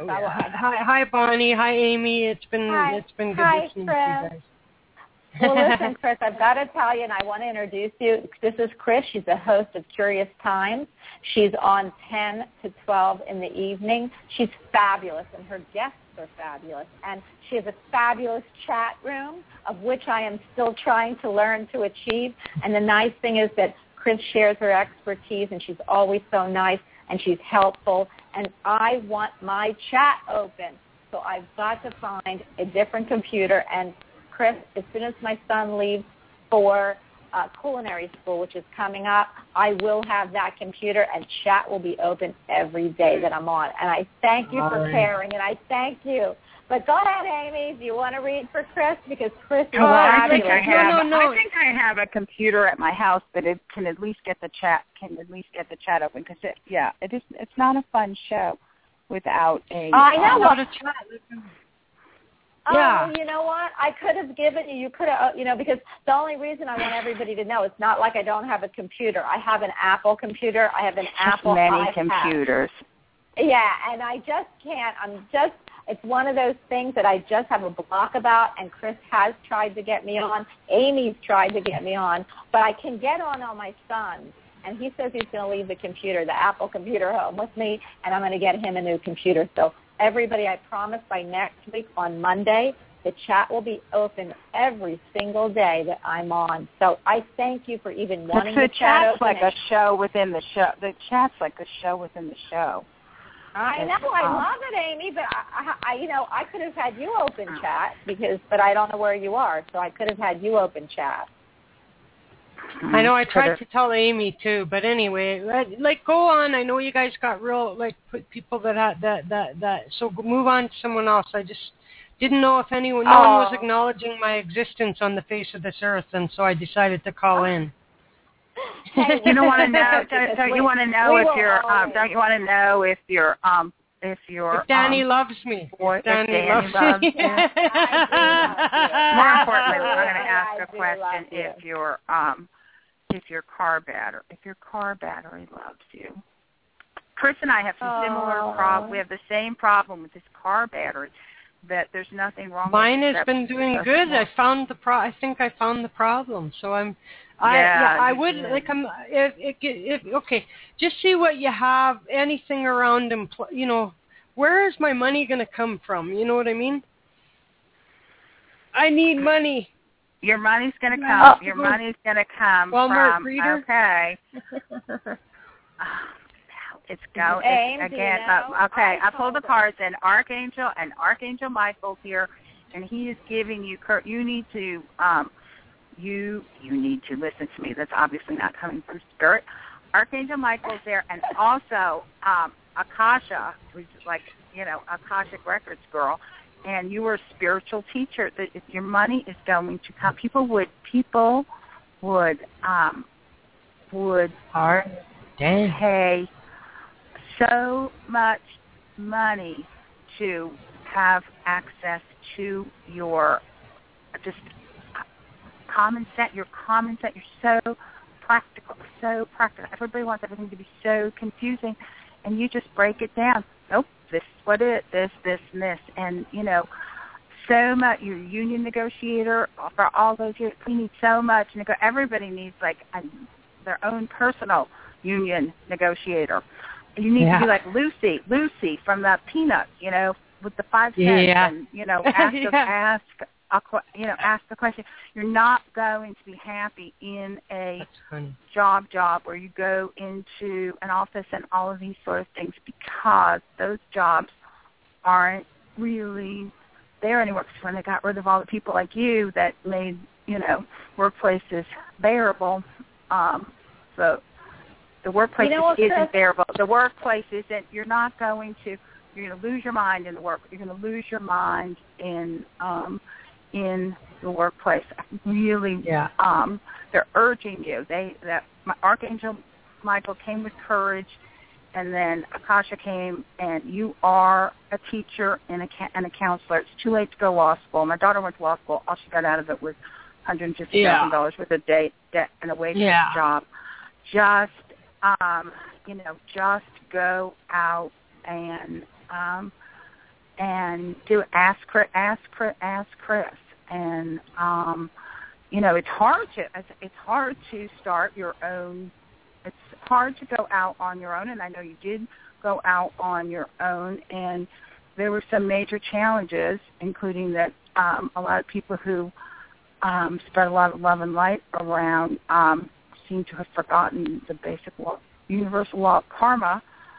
hi Bonnie, hi Amy. It's been good listening to you guys. Well, listen, Chris, I've got to tell you, and I want to introduce you. This is Chris. She's the host of Curious Times. She's on 10 to 12 in the evening. She's fabulous, and her guests are fabulous. And she has a fabulous chat room, of which I am still trying to learn to achieve. And the nice thing is that Chris shares her expertise, and she's always so nice, and she's helpful. And I want my chat open, so I've got to find a different computer. And Chris, as soon as my son leaves for culinary school, which is coming up, I will have that computer, and chat will be open every day that I'm on. And I thank you for caring, and I thank you. But go ahead, Amy. Do you want to read for Chris? Because Chris is I think I have a computer at my house that it can at least get the chat open, because it's not a fun show without a chat. Yeah. You know what? I could have given you could have, because the only reason I want everybody to know, it's not like I don't have a computer. I have an Apple computer. I have an Apple iPad. Computers. Yeah, and I just can't. It's one of those things that I just have a block about, and Chris has tried to get me on. Amy's tried to get me on, but I can get on my son's, and he says he's going to leave the Apple computer home with me, and I'm going to get him a new computer. So everybody, I promise by next week on Monday, the chat will be open every single day that I'm on. So I thank you for even wanting the chat open. Like a show within the show. The chat's like a show within the show. I know, I love it, Amy, but I could have had you open chat but I don't know where you are, so I could have had you open chat. I know, I tried to tell Amy too, but anyway, go on. I know you guys got real people that so move on to someone else. I just didn't know if no one was acknowledging my existence on the face of this earth, and so I decided to call in. You don't want to know? Don't you want to know if you're? Don't you want to know if you're? If Danny loves me. If Danny loves me. More importantly, we're going to ask a question: if your car battery loves you. Chris and I have some similar problems. We have the same problem with this car battery. That there's nothing wrong. Mine with it. has been doing good. I found I think I found the problem. So I would okay. Just see what you have. Anything around and where is my money going to come from? You know what I mean? I need money. Your money's going to come. Your money's going to come Walmart from. Reader? Okay. It's go again. Okay, I pulled the cards, and Archangel Michael's here, and he is giving you. You need to. You need to listen to me. That's obviously not coming from Spirit. Archangel Michael's there, and also Akasha, who's Akashic Records girl, and you were a spiritual teacher. That if your money is going to come, people would pay so much money to have access to your common sense. Your common sense. You're so practical. Everybody wants everything to be so confusing, and you just break it down. Nope, this is what it is. This, and this, and so much. You're a union negotiator for all those years. We need so much. Everybody needs like their own personal union negotiator. You need to be like Lucy from the Peanuts, with the 5 cents, and ask the question. You're not going to be happy in a job where you go into an office and all of these sort of things, because those jobs aren't really there anymore. Because when they got rid of all the people like you that made workplaces bearable, so the workplace isn't bearable. The workplace isn't. You're going to lose your mind in the work. You're going to lose your mind in the workplace. Really, they're urging you. Archangel Michael came with courage, and then Akasha came, and you are a teacher and a counselor. It's too late to go to law school. My daughter went to law school. All she got out of it was $150,000 worth of debt and a wage job. Just go out and do it. Ask Chris. And it's hard to start your own. It's hard to go out on your own, and I know you did go out on your own, and there were some major challenges, including that a lot of people who spread a lot of love and light around seem to have forgotten the basic law, universal law of karma.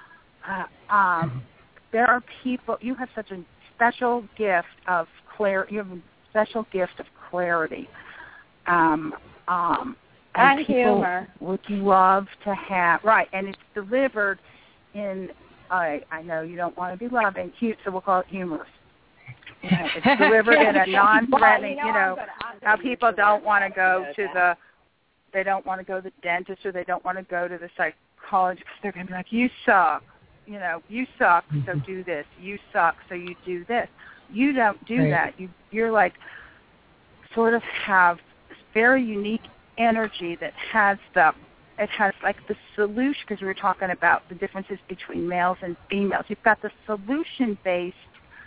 There are people. You have such a special gift of clarity. You have a special gift of clarity. And humor. Would love to have and it's delivered in. I know you don't want to be loving, cute, so we'll call it humorous. It's delivered in a non-threatening. Now people don't want to go to the. They don't want to go to the dentist, or they don't want to go to the psychologist, because they're going to be like, "You suck." You suck, so do this. You suck, so you do this. You don't do that. You're like, sort of have this very unique energy that has like the solution, because we were talking about the differences between males and females. You've got the solution-based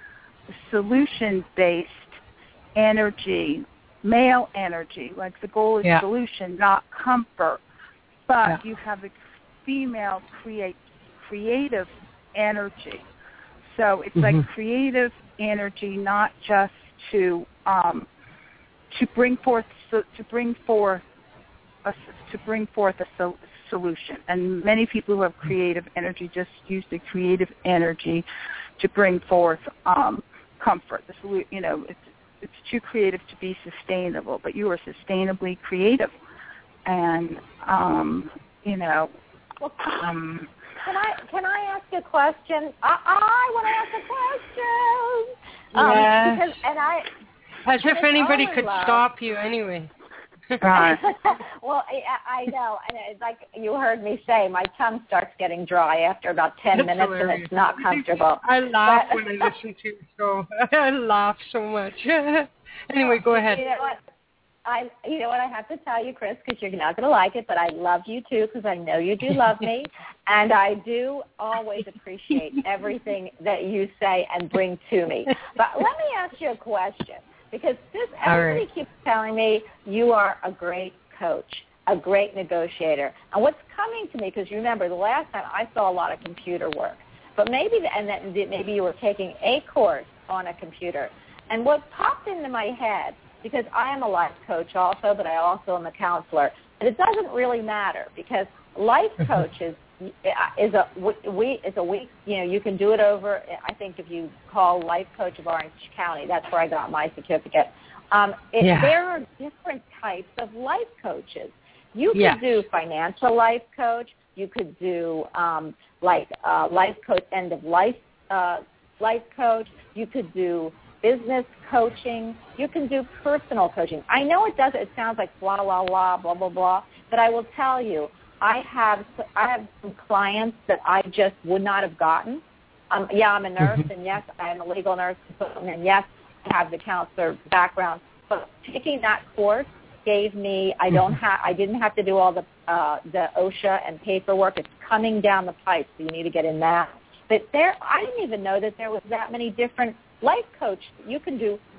energy, male energy, like the goal is solution, not comfort. But you have a female creative energy. So it's like creative energy, not just to bring forth a solution. And many people who have creative energy just use the creative energy to bring forth comfort. It's too creative to be sustainable, but you are sustainably creative, and Can I ask a question? I want to ask a question. As if anybody could stop you anyway. Well, I know, and it's like you heard me say, my tongue starts getting dry after about 10 minutes, hilarious. And it's not comfortable. I laugh when I listen to your show. I laugh so much. Anyway, go ahead. You know what I have to tell you, Chris, because you're not going to like it, but I love you too, because I know you do love me, and I do always appreciate everything that you say and bring to me. But let me ask you a question, because everybody keeps telling me you are a great coach, a great negotiator. And what's coming to me, because you remember the last time I saw a lot of computer work, but maybe you were taking a course on a computer. And what popped into my head, because I am a life coach also, but I also am a counselor, and it doesn't really matter, because life coach is a week. You can do it over. I think if you call Life Coach of Orange County, that's where I got my certificate. There are different types of life coaches. You could do financial life coach. You could do life coach, end of life life coach. You could do business coaching. You can do personal coaching. I know it sounds like blah, blah, blah, blah, blah, blah, but I will tell you, I have some clients that I just would not have gotten. I'm a nurse, and yes, I am a legal nurse, and yes, I have the counselor background. But taking that course gave me, I didn't have to do all the OSHA and paperwork. It's coming down the pipe, so you need to get in that. But I didn't even know that there was that many different life coach. You can do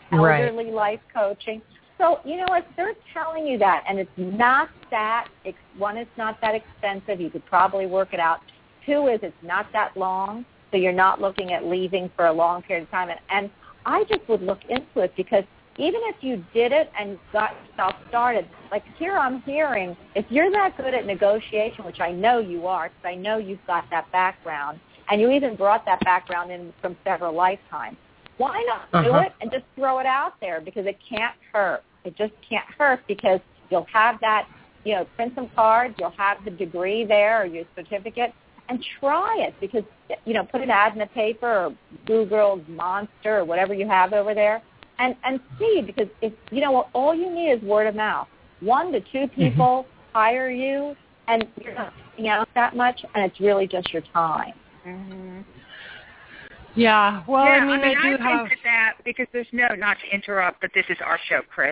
elderly life coaching. So, you know what, they're telling you that, and it's not that, one, it's not that expensive. You could probably work it out. Two is it's not that long, so you're not looking at leaving for a long period of time. And I just would look into it, because even if you did it and got yourself started, like here I'm hearing, if you're that good at negotiation, which I know you are, because I know you've got that background, and you even brought that background in from several lifetimes, why not do it and just throw it out there? Because it can't hurt. It just can't hurt, because you'll have that, you know, print some cards, you'll have the degree there or your certificate, and try it. Because, you know, put an ad in the paper or Google Monster or whatever you have over there and see. Because, if you know, all you need is word of mouth. 1 to 2 people hire you, and you're not paying out that much, and it's really just your time. Yeah, well, yeah, I mean, I do have... think that, because there's no, not to interrupt, but this is our show, Chris.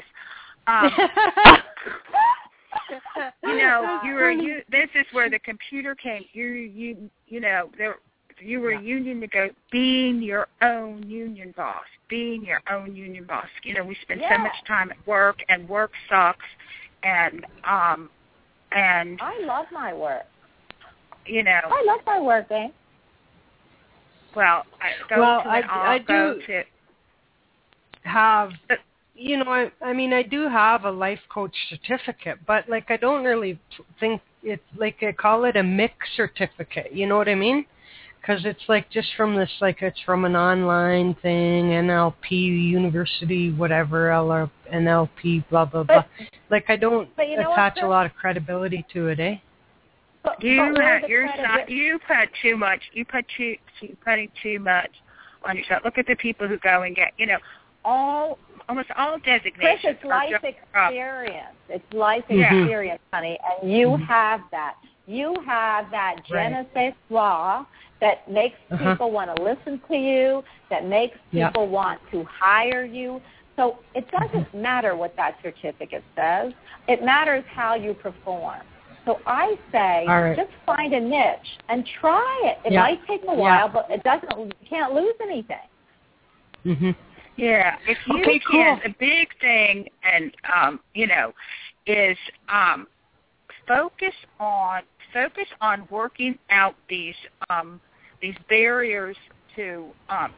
You know, this is where the computer came. You know, you were being your own union boss, You know, we spend so much time at work, and work sucks, and I love my work. You know, I love my work, eh? Well, I do have, you know, I mean, I do have a life coach certificate, but, like, I don't really think it's, like, I call it a mix certificate, you know what I mean? Because it's, like, just from this, like, it's from an online thing, NLP, university, whatever, NLP, blah, blah, blah. Like, I don't attach a lot of credibility to it, eh? You put too much. You're putting too much on yourself. Look at the people who go and get, you know, almost all designations. Chris, it's life experience. It's life experience, honey, and you have that. You have that je ne sais quoi that makes people want to listen to you, that makes people want to hire you. So it doesn't matter what that certificate says. It matters how you perform. So I say, just find a niche and try it. It might take a while, but it doesn't. You can't lose anything. Yeah, if you can, the big thing, and you know, is focus on working out these barriers to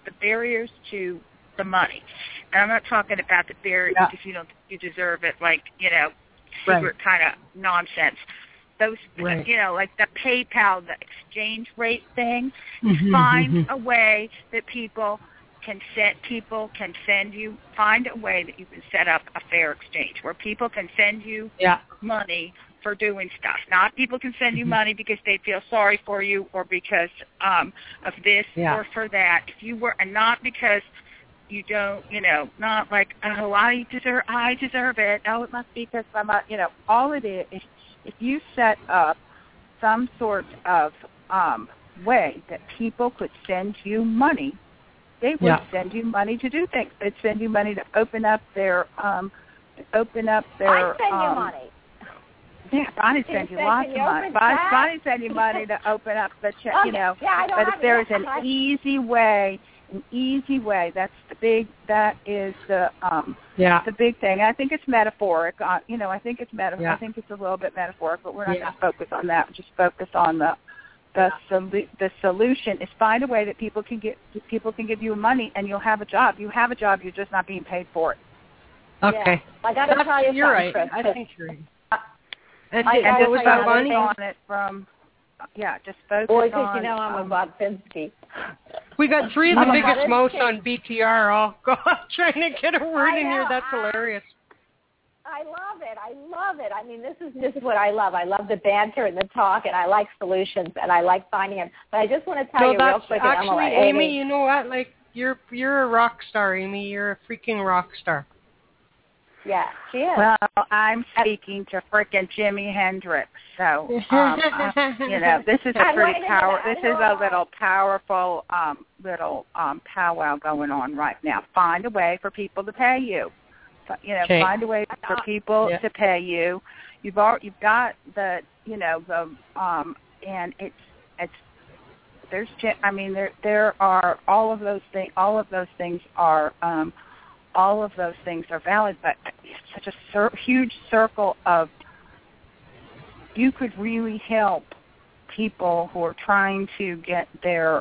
the money. And I'm not talking about the barriers if you don't think you deserve it, like, you know, secret kind of nonsense. Those, you know, like the PayPal, the exchange rate thing. Find a way that people can send you. Find a way that you can set up a fair exchange where people can send you money for doing stuff. Not people can send you money because they feel sorry for you or because of this or for that. If you were, and not because you don't, you know, not like, oh, I deserve it. Oh, it must be because I'm a, you know, all it is. If you set up some sort of way that people could send you money, they would send you money to do things. They'd send you money to open up their I send you money. Yeah, Bonnie sends you lots of money. Bonnie sends you money to open up the check, you know. But if there's an easy way, that's the big. That is the big thing. I think it's metaphoric. You know, I think it's I think it's a little bit metaphoric, but we're not going to focus on that. Just focus on the solution is find a way that people can give you money, and you'll have a job. You have a job. You're just not being paid for it. Okay. I got to tell you, you're right. Chris, I think you're right. And just focus on it from. Yeah, just focus on... Boy, because you know I'm a Bobzinski. We got 3 of the biggest mouths on BTR all trying to get a word in here. That's hilarious. I love it. I mean, this is what I love. I love the banter and the talk, and I like solutions, and I like finding them. But I just want to tell you real quick, actually, Amy, you know what? Like, you're a rock star, Amy. You're a freaking rock star. Yeah, she is. Well, I'm speaking to frickin' Jimi Hendrix, so you know, this is a pretty This is a little powerful powwow going on right now. Find a way for people to pay you. You know, find a way for people to pay you. You've got the, you know, the and it's there's, I mean, there are all of those things are all of those things are valid, but it's such a huge circle of, you could really help people who are trying to get their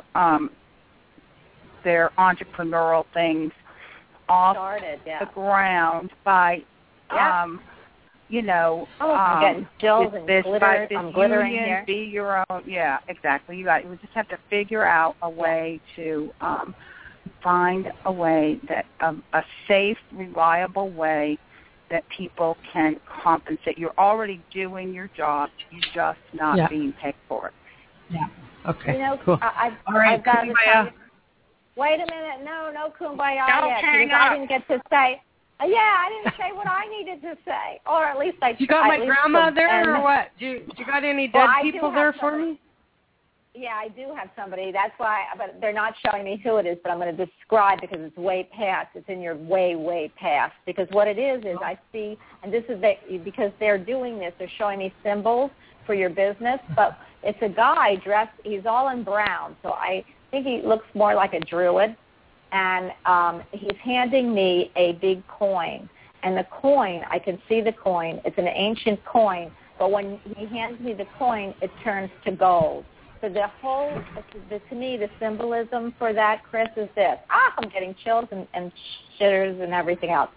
entrepreneurial things off the ground by, you know, getting stills and glitter. I'm glittering here. Be your own. Yeah, exactly. You just have to figure out a way to find a way that a safe, reliable way that people can compensate. You're already doing your job. You're just not being paid for it. Yeah. Okay. You know, cool. I've got to tell you. Wait a minute. No kumbaya Don't yet. hang I up. didn't get to say. I didn't say what I needed to say, or at least I. You got my grandma there, or what? Do you got any dead people there for me? Yeah, I do have somebody. That's why, but they're not showing me who it is. But I'm going to describe because it's way past. It's in your way past. Because what it is I see, and this is because they're doing this. They're showing me symbols for your business, but it's a guy dressed. He's all in brown, so I think he looks more like a druid. And he's handing me a big coin. And the coin, I can see the coin. It's an ancient coin, but when he hands me the coin, it turns to gold. So to me, the symbolism for that, Chris, is this. I'm getting chills and shitters and everything else.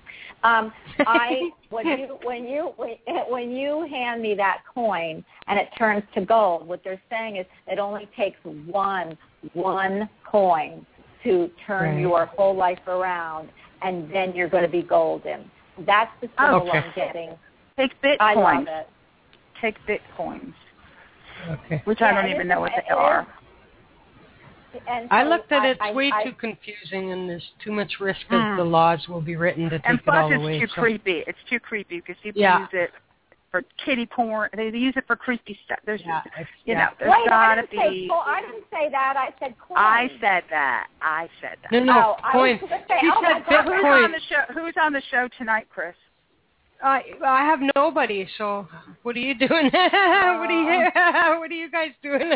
When you hand me that coin and it turns to gold, what they're saying is it only takes one coin to turn your whole life around, and then you're going to be golden. That's the symbol I'm getting. Take Bitcoins. I love it. Take Bitcoins. Okay. Which I don't even know what they are. And I looked at it. It's way too confusing, and there's too much risk that the laws will be written to take it all away. And plus, it's too creepy. It's too creepy because people use it for kiddie porn. They use it for creepy stuff. There's, there's got to be. I didn't say that. I said coin. I said that. No, coin. He said Bitcoin. Who's on the show tonight, Chris? I have nobody. So what are you doing? What are you guys doing?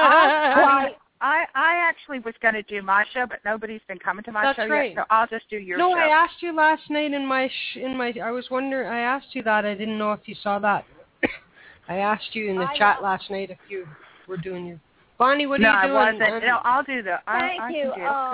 I actually was going to do my show, but nobody's been coming to my show yet, so I'll just do your show. No, I asked you last night in my I was wondering, I asked you that. I didn't know if you saw that. I asked you in the chat last night if you were doing your... Bonnie, what are you doing? No, I wasn't. No, I'll do the... Thank you.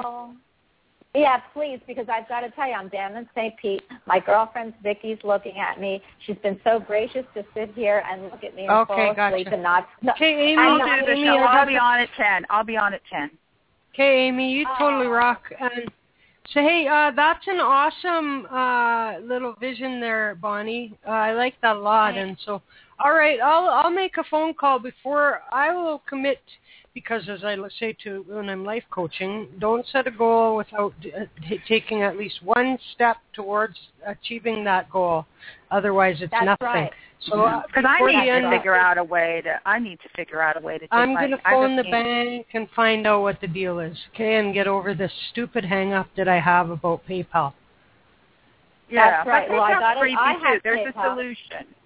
Yeah, please, because I've got to tell you, I'm down in St. Pete. My girlfriend Vicky's looking at me. She's been so gracious to sit here and look at me and fall asleep and not. Okay, Amy, I'll do the show. I'll be on at 10. Okay, Amy, you totally rock. And so, hey, that's an awesome little vision there, Bonnie. I like that a lot. And so, all right, I'll make a phone call before I will commit. Because as I say to when I'm life coaching, don't set a goal without taking at least one step towards achieving that goal. Otherwise, it's nothing. Right. So, because I need to figure out a way to. I'm going to phone the bank and find out what the deal is, okay, and get over this stupid hang-up that I have about PayPal. Yeah, that's right. Well, I have There's PayPal. a solution.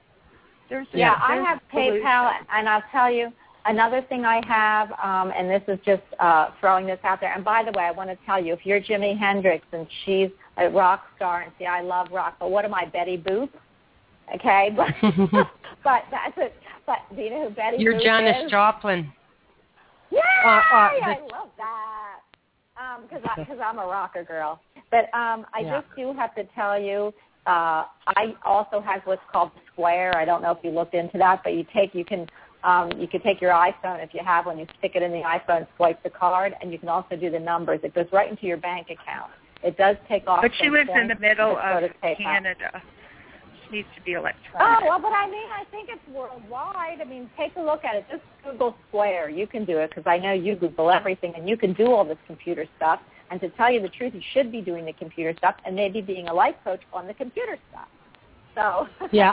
I have PayPal, and I'll tell you. Another thing I have, and this is just throwing this out there, and by the way, I want to tell you, if you're Jimi Hendrix and she's a rock star, and see, I love rock, but what am I, Betty Boop? Okay, but that's it. But do you know who Betty Boop is? You're Janis Joplin. Yay! I love that. Because I'm a rocker girl. But I just do have to tell you, I also have what's called Square. I don't know if you looked into that, but you can take your iPhone, if you have one, you stick it in the iPhone, swipe the card, and you can also do the numbers. It goes right into your bank account. It does take off. But she lives in the middle of Canada. She needs to be electronic. Oh, well, but I think it's worldwide. Take a look at it. Just Google Square. You can do it because I know you Google everything, and you can do all this computer stuff. And to tell you the truth, you should be doing the computer stuff and maybe being a life coach on the computer stuff. So yeah.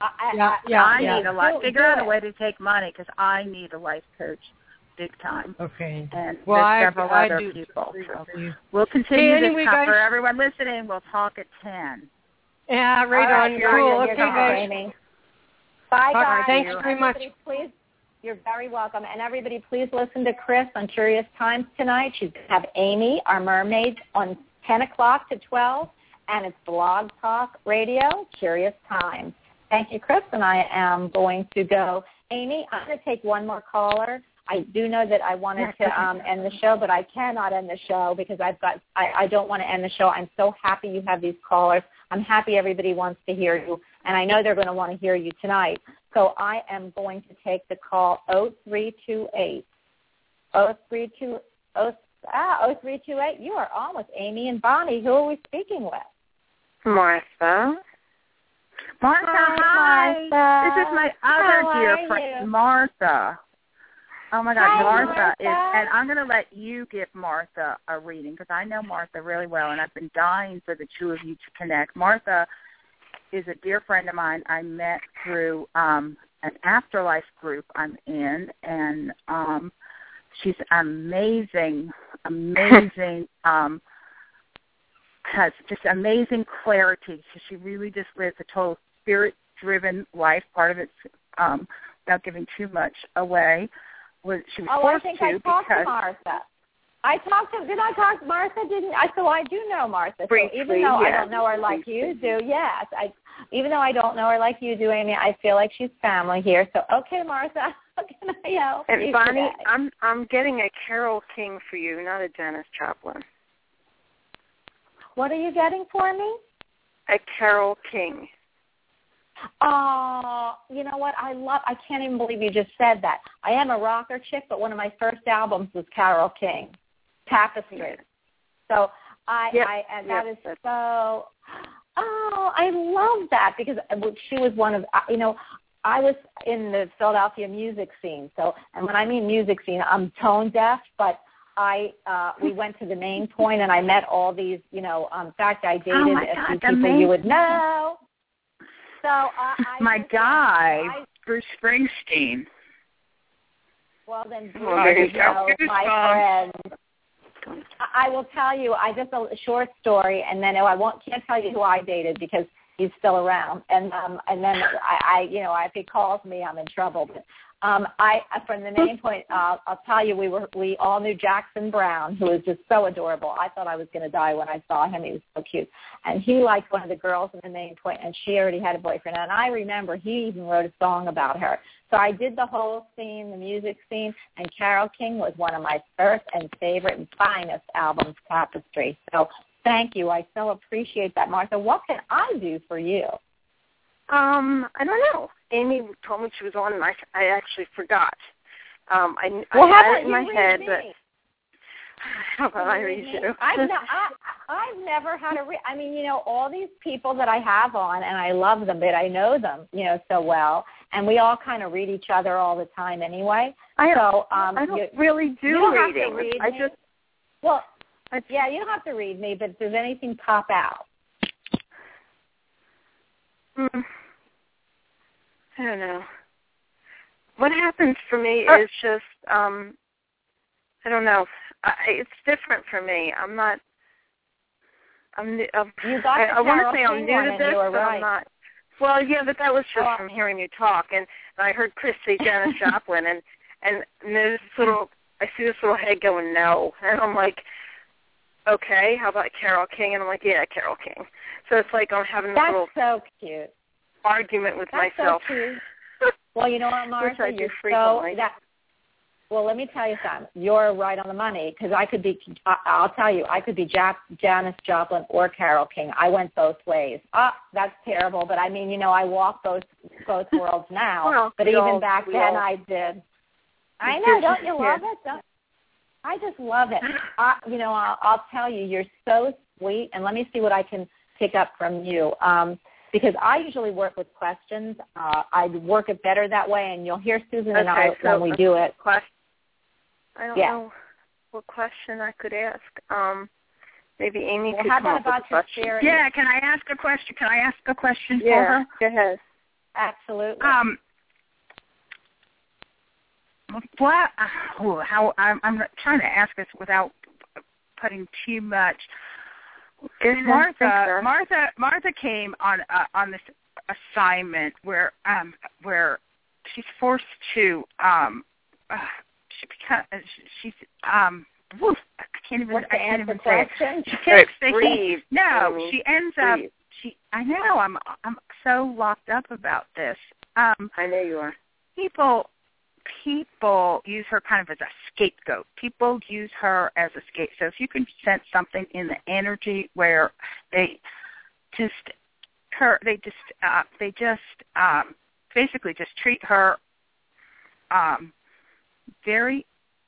I need a life. Figure out a way to take money because I need a life coach, big time. Okay. And there's several other people. So we'll continue this for everyone listening. We'll talk at 10. Yeah, right on. Cool. Okay, guys. Bye, guys. Thanks very much. Please, you're very welcome. And everybody, please listen to Chris on Curious Times tonight. She's going to have Amy, our mermaid, on 10 o'clock to 12. and it's Blog Talk Radio, Curious Times. Thank you, Chris, and I am going to go. Amy, I'm going to take one more caller. I do know that I wanted to end the show, but I cannot end the show because I don't want to end the show. I'm so happy you have these callers. I'm happy everybody wants to hear you, and I know they're going to want to hear you tonight. So I am going to take the call 0328. 0328. You are on with Amy and Bonnie. Who are we speaking with? Martha. Hi. This is my other dear friend, Martha. Oh, my God, Martha is, and I'm going to let you give Martha a reading because I know Martha really well, and I've been dying for the two of you to connect. Martha is a dear friend of mine I met through an afterlife group I'm in, and she's amazing, has just amazing clarity. She really just lives a total spirit-driven life. Part of it's without giving too much away. She was forced I think I talked to Martha. Did I talk to Martha? So I do know Martha. Briefly, so even though I don't know her like you do, yes. Even though I don't know her like you do, Amy, I feel like she's family here. So, okay, Martha, how can I help you And Bonnie, today? I'm getting a Carole King for you, not a Janis Joplin. What are you getting for me? A Carole King. Oh, you know what? I can't even believe you just said that. I am a rocker chick, but one of my first albums was Carole King, Tapestry. So that is so. Oh, I love that because she was one of, I was in the Philadelphia music scene. So, and when I mean music scene, I'm tone deaf, but we went to the Main Point and I met all these, in fact, I dated a few people you would know. So my guy, Bruce Springsteen. Well, then Bruce my friend. I will tell you, just a short story, and then can't tell you who I dated because he's still around. And then if he calls me, I'm in trouble. But from the Main Point, I'll tell you, we all knew Jackson Brown, who was just so adorable. I thought I was going to die when I saw him. He was so cute. And he liked one of the girls in the Main Point, and she already had a boyfriend. And I remember he even wrote a song about her. So I did the whole scene, the music scene, and Carole King was one of my first and favorite and finest albums, Tapestry. So thank you. I so appreciate that, Martha. What can I do for you? I don't know. Amy told me she was on, and I actually forgot. I had it in my head, me? but how about I read you? I've never had all these people that I have on, and I love them, but I know them, so well, and we all kind of read each other all the time anyway. I don't really do readings. You don't have to read me, but does anything pop out? I don't know. What happens for me is just, I don't know. It's different for me. I want to say I'm new to this, but I'm not. Well, yeah, but that was just from hearing you talk. And I heard Chris say Janis Joplin, and there's I see this little head going, no. And I'm like, okay, how about Carole King? And I'm like, yeah, Carole King. So it's like I'm having this little so cute argument with myself. So cute. Well, you know what, Martha? Well, let me tell you something. You're right on the money because I'll tell you, I could be Janis Joplin or Carole King. I went both ways. That's terrible, but I walk both worlds now. Well, but even back then I did. I know, don't you love it? I just love it. I'll tell you, you're so sweet, and let me see what I can pick up from you. Because I usually work with questions. I work it better that way, and you'll hear Susan and I when we do it. I don't know what question I could ask. Maybe Amy could how come up with a question. Yeah, can I ask a question? For her? Go ahead. Absolutely. I'm trying to ask this without putting too much. Martha came on this assignment where she's forced to she's I can't even say it. She can't breathe. No, she ends up. I know. I'm so locked up about this. I know you are. People use her kind of as a scapegoat. People use her as a scapegoat. So if you can sense something in the energy where they just basically just treat her very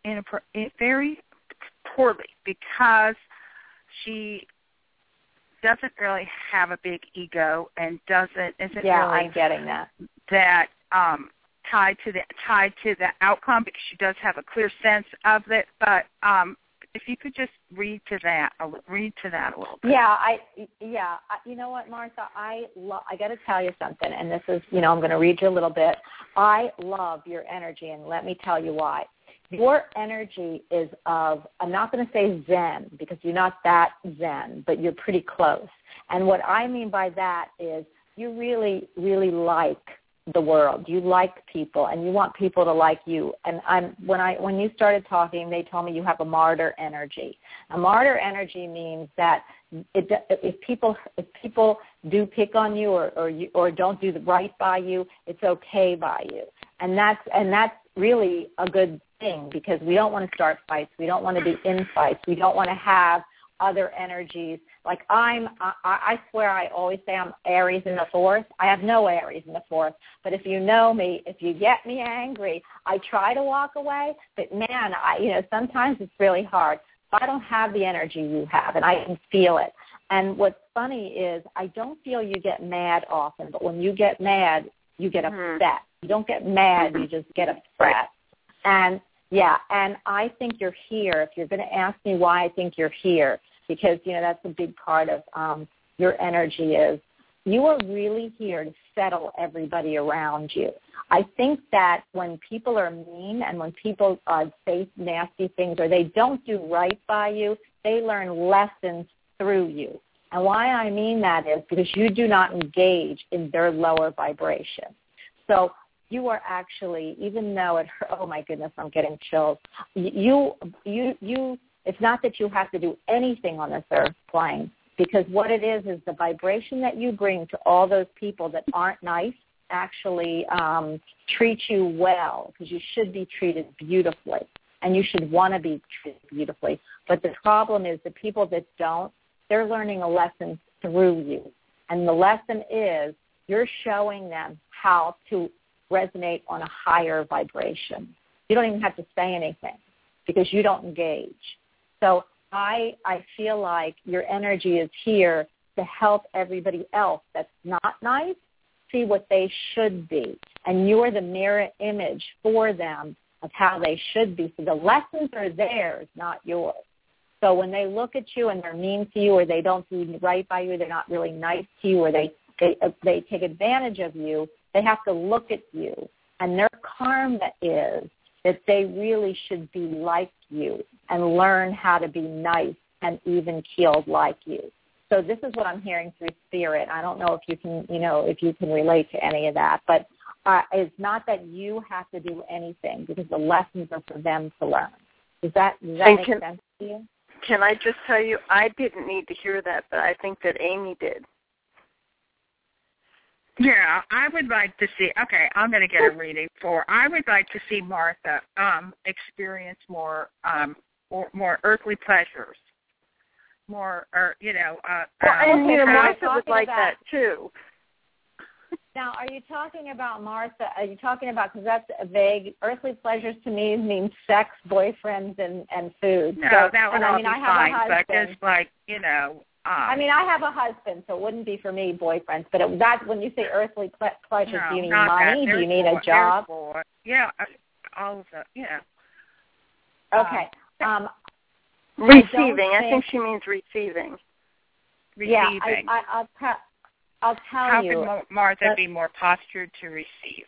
poorly because she doesn't really have a big ego and isn't really I'm getting that tied to the outcome, because she does have a clear sense of it. But if you could just read to that a little bit. You know what, Martha, I got to tell you something, and this is, I'm going to read you a little bit. I love your energy, and let me tell you why. Your energy is of, I'm not going to say Zen, because you're not that Zen, but you're pretty close. And what I mean by that is you really, really like the world. You like people, and you want people to like you. And when you started talking, they told me you have a martyr energy. A martyr energy means that if people do pick on you or don't do the right by you, it's okay by you. And that's really a good thing, because we don't want to start fights. We don't want to be in fights. We don't want to have other energies. Like I swear I always say I'm Aries in the fourth. I have no Aries in the fourth. But if you know me, if you get me angry, I try to walk away. But man, sometimes it's really hard. I don't have the energy you have, and I can feel it. And what's funny is I don't feel you get mad often, but when you get mad, you get upset. You don't get mad, you just get upset. And I think you're here. If you're going to ask me why I think you're here, because, that's a big part of your energy is you are really here to settle everybody around you. I think that when people are mean and when people say nasty things or they don't do right by you, they learn lessons through you. And why I mean that is because you do not engage in their lower vibration. So you are actually, even though oh my goodness, I'm getting chills. It's not that you have to do anything on this earth plane, because what it is the vibration that you bring to all those people that aren't nice actually treat you well, because you should be treated beautifully, and you should want to be treated beautifully. But the problem is the people that don't, they're learning a lesson through you. And the lesson is you're showing them how to resonate on a higher vibration. You don't even have to say anything because you don't engage. So I feel like your energy is here to help everybody else that's not nice see what they should be. And you're the mirror image for them of how they should be. So the lessons are theirs, not yours. So when they look at you and they're mean to you, or they don't do right by you, they're not really nice to you, or they take advantage of you, they have to look at you. And their karma is that they really should be like you and learn how to be nice and even-keeled like you. So this is what I'm hearing through spirit. I don't know if you can relate to any of that, but it's not that you have to do anything, because the lessons are for them to learn. Does that make sense to you? Can I just tell you, I didn't need to hear that, but I think that Amy did. Yeah, I would like to see, okay, I'm going to get a reading I would like to see Martha experience more earthly pleasures, more, Martha would like that too. Now, are you talking about Martha? Are you talking about, because that's a vague, earthly pleasures to me means sex, boyfriends, and food. No, so, that would all be fine, but just like, I have a husband, so it wouldn't be for me boyfriends. But when you say earthly pleasures, do you mean money? Do you mean a job? Yeah, all of that, yeah. Okay. Receiving. I think she means receiving. Yeah, I'll tell you. How can Martha be more postured to receive?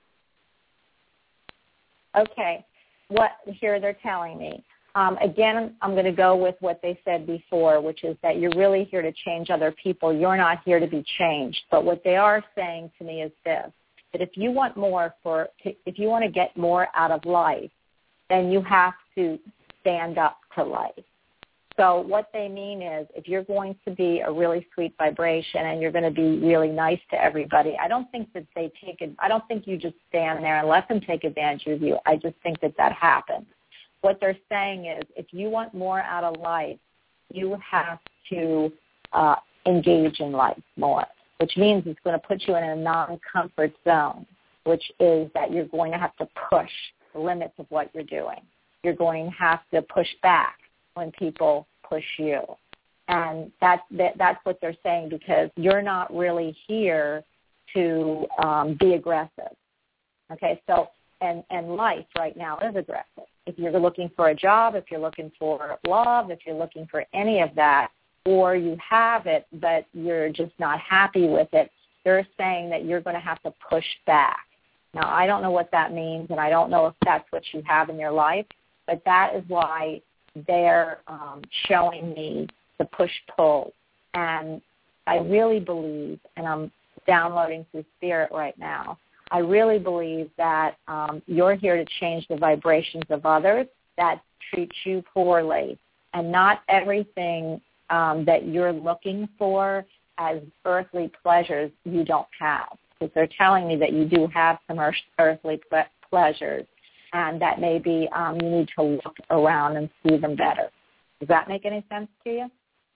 Okay. Here they're telling me. Again, I'm going to go with what they said before, which is that you're really here to change other people. You're not here to be changed. But what they are saying to me is this, that if you want to get more out of life, then you have to stand up to life. So what they mean is if you're going to be a really sweet vibration and you're going to be really nice to everybody, I don't think that I don't think you just stand there and let them take advantage of you. I just think that happens. What they're saying is if you want more out of life, you have to engage in life more, which means it's going to put you in a non-comfort zone, which is that you're going to have to push the limits of what you're doing. You're going to have to push back when people push you. And that's what they're saying, because you're not really here to be aggressive. Okay, so and life right now is aggressive. If you're looking for a job, if you're looking for love, if you're looking for any of that, or you have it but you're just not happy with it, they're saying that you're going to have to push back. Now, I don't know what that means, and I don't know if that's what you have in your life, but that is why they're showing me the push-pull. And I really believe, and I'm downloading through Spirit right now, I really believe that you're here to change the vibrations of others that treat you poorly. And not everything that you're looking for as earthly pleasures you don't have. Because they're telling me that you do have some earthly pleasures, and that maybe you need to look around and see them better. Does that make any sense to you?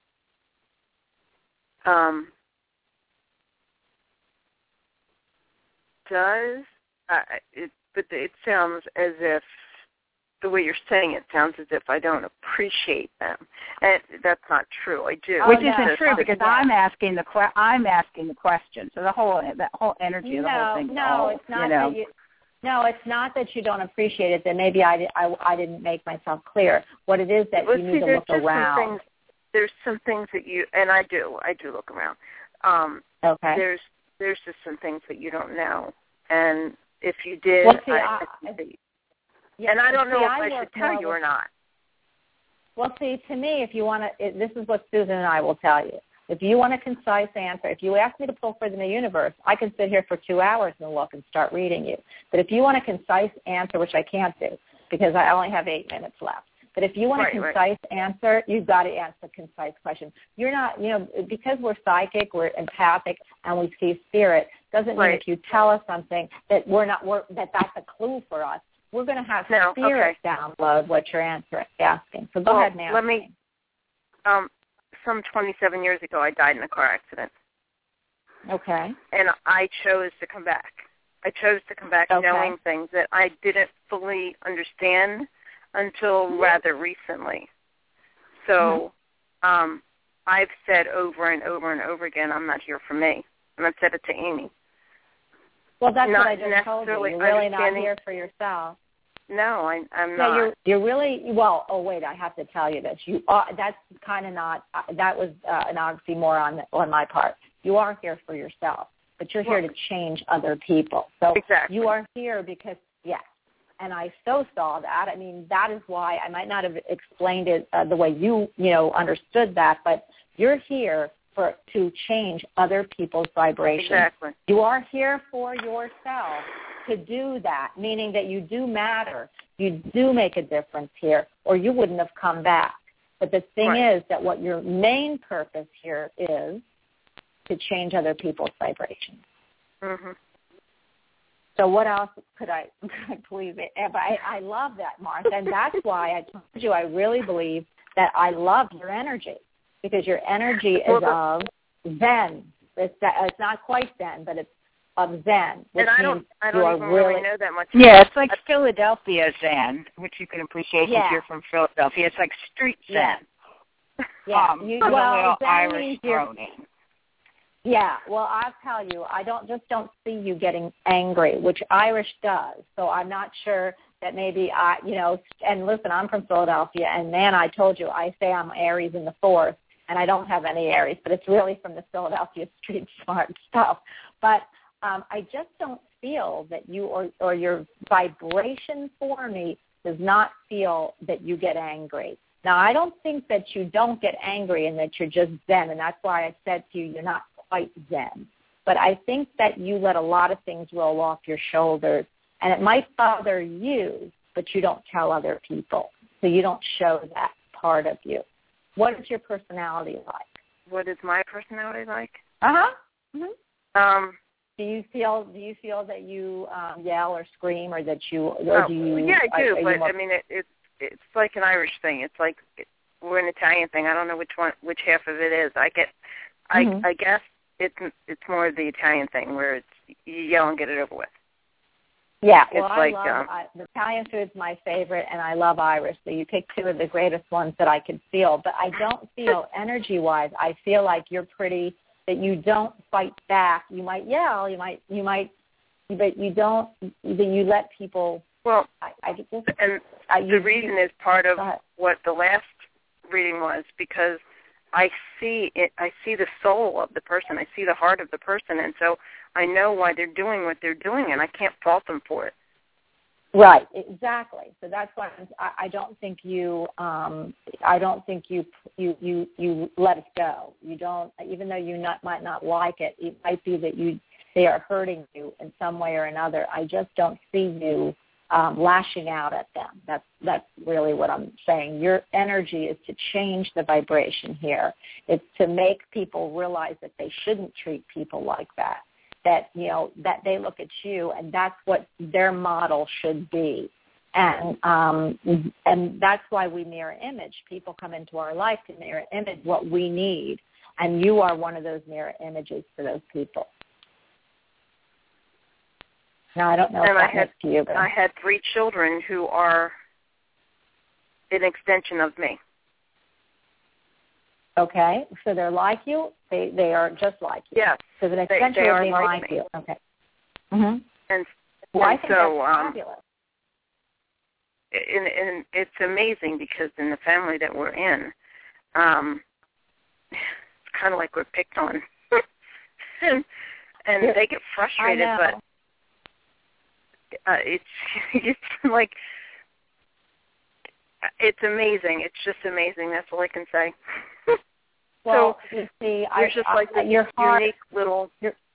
But it sounds as if, the way you're saying it sounds as if I don't appreciate them, and that's not true. I do, which isn't true, because I'm asking the question. So that whole energy of the whole thing. It's not. No, it's not that you don't appreciate it. That maybe I didn't make myself clear. What it is that you need to look around. There's some things that you, and I do look around. Okay. There's just some things that you don't know, and if you did, and I don't know if I should tell you or not. Well, see, to me, if you want to, this is what Susan and I will tell you. If you want a concise answer, if you ask me to pull from the universe, I can sit here for 2 hours and look and start reading you. But if you want a concise answer, which I can't do because I only have 8 minutes left, but if you want a concise answer, you've got to answer a concise question. You're not, because we're psychic, we're empathic, and we see spirit, doesn't mean if you tell us something that that's a clue for us. We're going to have spirit download what you're asking. So go ahead and ask. Let me. Some 27 years ago, I died in a car accident. Okay. And I chose to come back. I chose to come back knowing things that I didn't fully understand until rather recently. So I've said over and over and over again, I'm not here for me. And I've said it to Amy. Well, that's what I just told you. You're really not here for yourself. No, I'm not. You're really, oh, wait, I have to tell you this. You are, that's kind of not, that was an oxymoron on my part. You are here for yourself, but you're here to change other people. So you are here because, and I so saw that. I mean, that is why I might not have explained it the way you understood that, but you're here to change other people's vibrations. Exactly. You are here for yourself to do that, meaning that you do matter. You do make a difference here, or you wouldn't have come back. But the thing is that what your main purpose here is to change other people's vibrations. Mm-hmm. So what else could I please? I love that, Martha, and that's why I told you I really believe that I love your energy, because your energy is of Zen. It's not quite Zen, but it's of Zen. And I don't even really know that much. Yeah, it's like Philadelphia Zen, which you can appreciate if you're from Philadelphia. It's like street Zen. Yeah. Zen Irish thrown in. Yeah, well, I'll tell you, I don't see you getting angry, which Irish does. So I'm not sure that maybe and listen, I'm from Philadelphia, and man, I told you, I say I'm Aries in the 4th, and I don't have any Aries, but it's really from the Philadelphia street smart stuff. But I just don't feel that you or your vibration for me does not feel that you get angry. Now, I don't think that you don't get angry and that you're just Zen, and that's why I said to you, you're not quite Zen. But I think that you let a lot of things roll off your shoulders, and it might bother you, but you don't tell other people. so you don't show that part of you. What is your personality like? What is my personality like? Mm-hmm. Do you feel that you yell or scream, or that you? Or do you? Yeah, I do. But I mean, it's like an Irish thing. It's like we're an Italian thing. I don't know which half of it is. I guess it's more of the Italian thing where it's you yell and get it over with. Yeah, well, I love the Italian food's my favorite, and I love Irish. So you picked two of the greatest ones that I could feel. But I don't feel energy-wise. I feel like you're pretty. That you don't fight back. You might yell. You might. But you don't. That you let people. Well, the reason is part of what the last reading was, because I see it. I see the soul of the person. I see the heart of the person, and so I know why they're doing what they're doing, and I can't fault them for it. Right, exactly. So that's why I don't think you. I don't think you let it go. You don't, even though you might not like it. It might be that they are hurting you in some way or another. I just don't see you lashing out at them. That's really what I'm saying. Your energy is to change the vibration here. It's to make people realize that they shouldn't treat people like that. That, that they look at you, and that's what their model should be. And that's why we mirror image. People come into our life to mirror image what we need, and you are one of those mirror images for those people. Now, I don't know if that makes to you. But I had 3 children who are an extension of me. Okay, so they're like you. They are just like you. Yeah. So an extension they of are being like me. you. Okay. Mhm. And I think so that's fabulous. And it's amazing because in the family that we're in, it's kind of like we're picked on, and they get frustrated, but it's like it's amazing. It's just amazing. That's all I can say. Well, so you see, you're just like the your heart, unique little.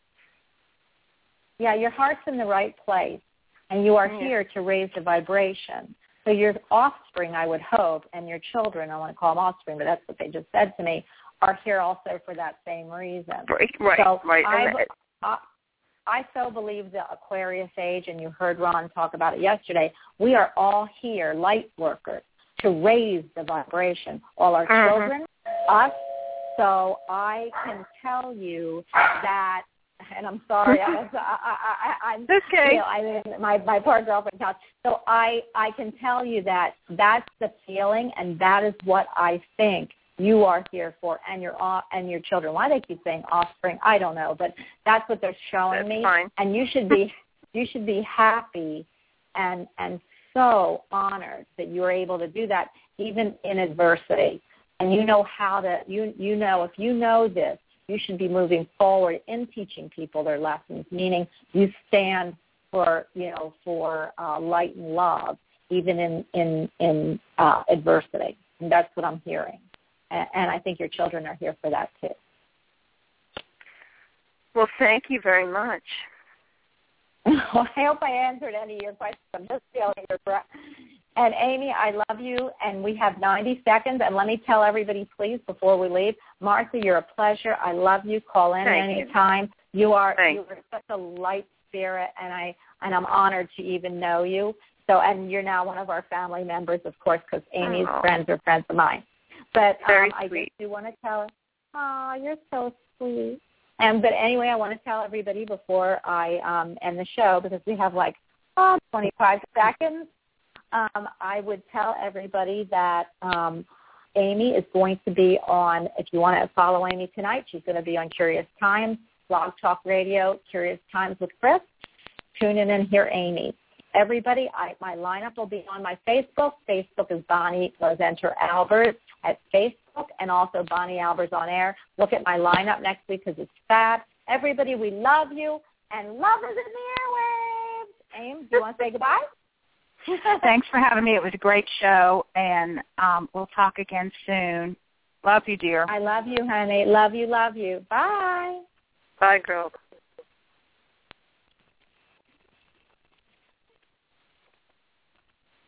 Your heart's in the right place, and you are here to raise the vibration. So your offspring, I would hope, and your children, I want to call them offspring, but that's what they just said to me, are here also for that same reason. Right. So right. I so believe the Aquarius age, and you heard Ron talk about it yesterday, we are all here, light workers, to raise the vibration. All our children, us. So I can tell you that, and I'm sorry, I'm okay. My poor girlfriend talks. So I can tell you that that's the feeling, and that is what I think you are here for, and your children. Why they keep saying offspring, I don't know, but that's what they're showing me. Fine. And you should be happy and so honored that you're able to do that, even in adversity. And you know how to. You know, if you know this, you should be moving forward in teaching people their lessons. Meaning, you stand for light and love, even in adversity. And that's what I'm hearing. And I think your children are here for that, too. Well, thank you very much. Well, I hope I answered any of your questions. I'm just feeling your breath. And, Amy, I love you, and we have 90 seconds. And let me tell everybody, please, before we leave, Martha, you're a pleasure. I love you. Call in any time. You are such a light spirit, and I'm honored to even know you. So, and you're now one of our family members, of course, because Amy's friends are friends of mine. But I just do want to tell her, you're so sweet. But anyway, I want to tell everybody before I end the show, because we have 25 seconds, I would tell everybody that Amy is going to be on, if you want to follow Amy tonight, she's going to be on Curious Times, Blog Talk Radio, Curious Times with Chris. Tune in and hear Amy. Everybody, my lineup will be on my Facebook. Facebook is Bonnie Lozenter Albers at Facebook, and also Bonnie Albers on Air. Look at my lineup next week because it's fab. Everybody, we love you, and love is in the airwaves. Ames, do you want to say goodbye? Thanks for having me. It was a great show, and we'll talk again soon. Love you, dear. I love you, honey. Love you, love you. Bye. Bye, girl.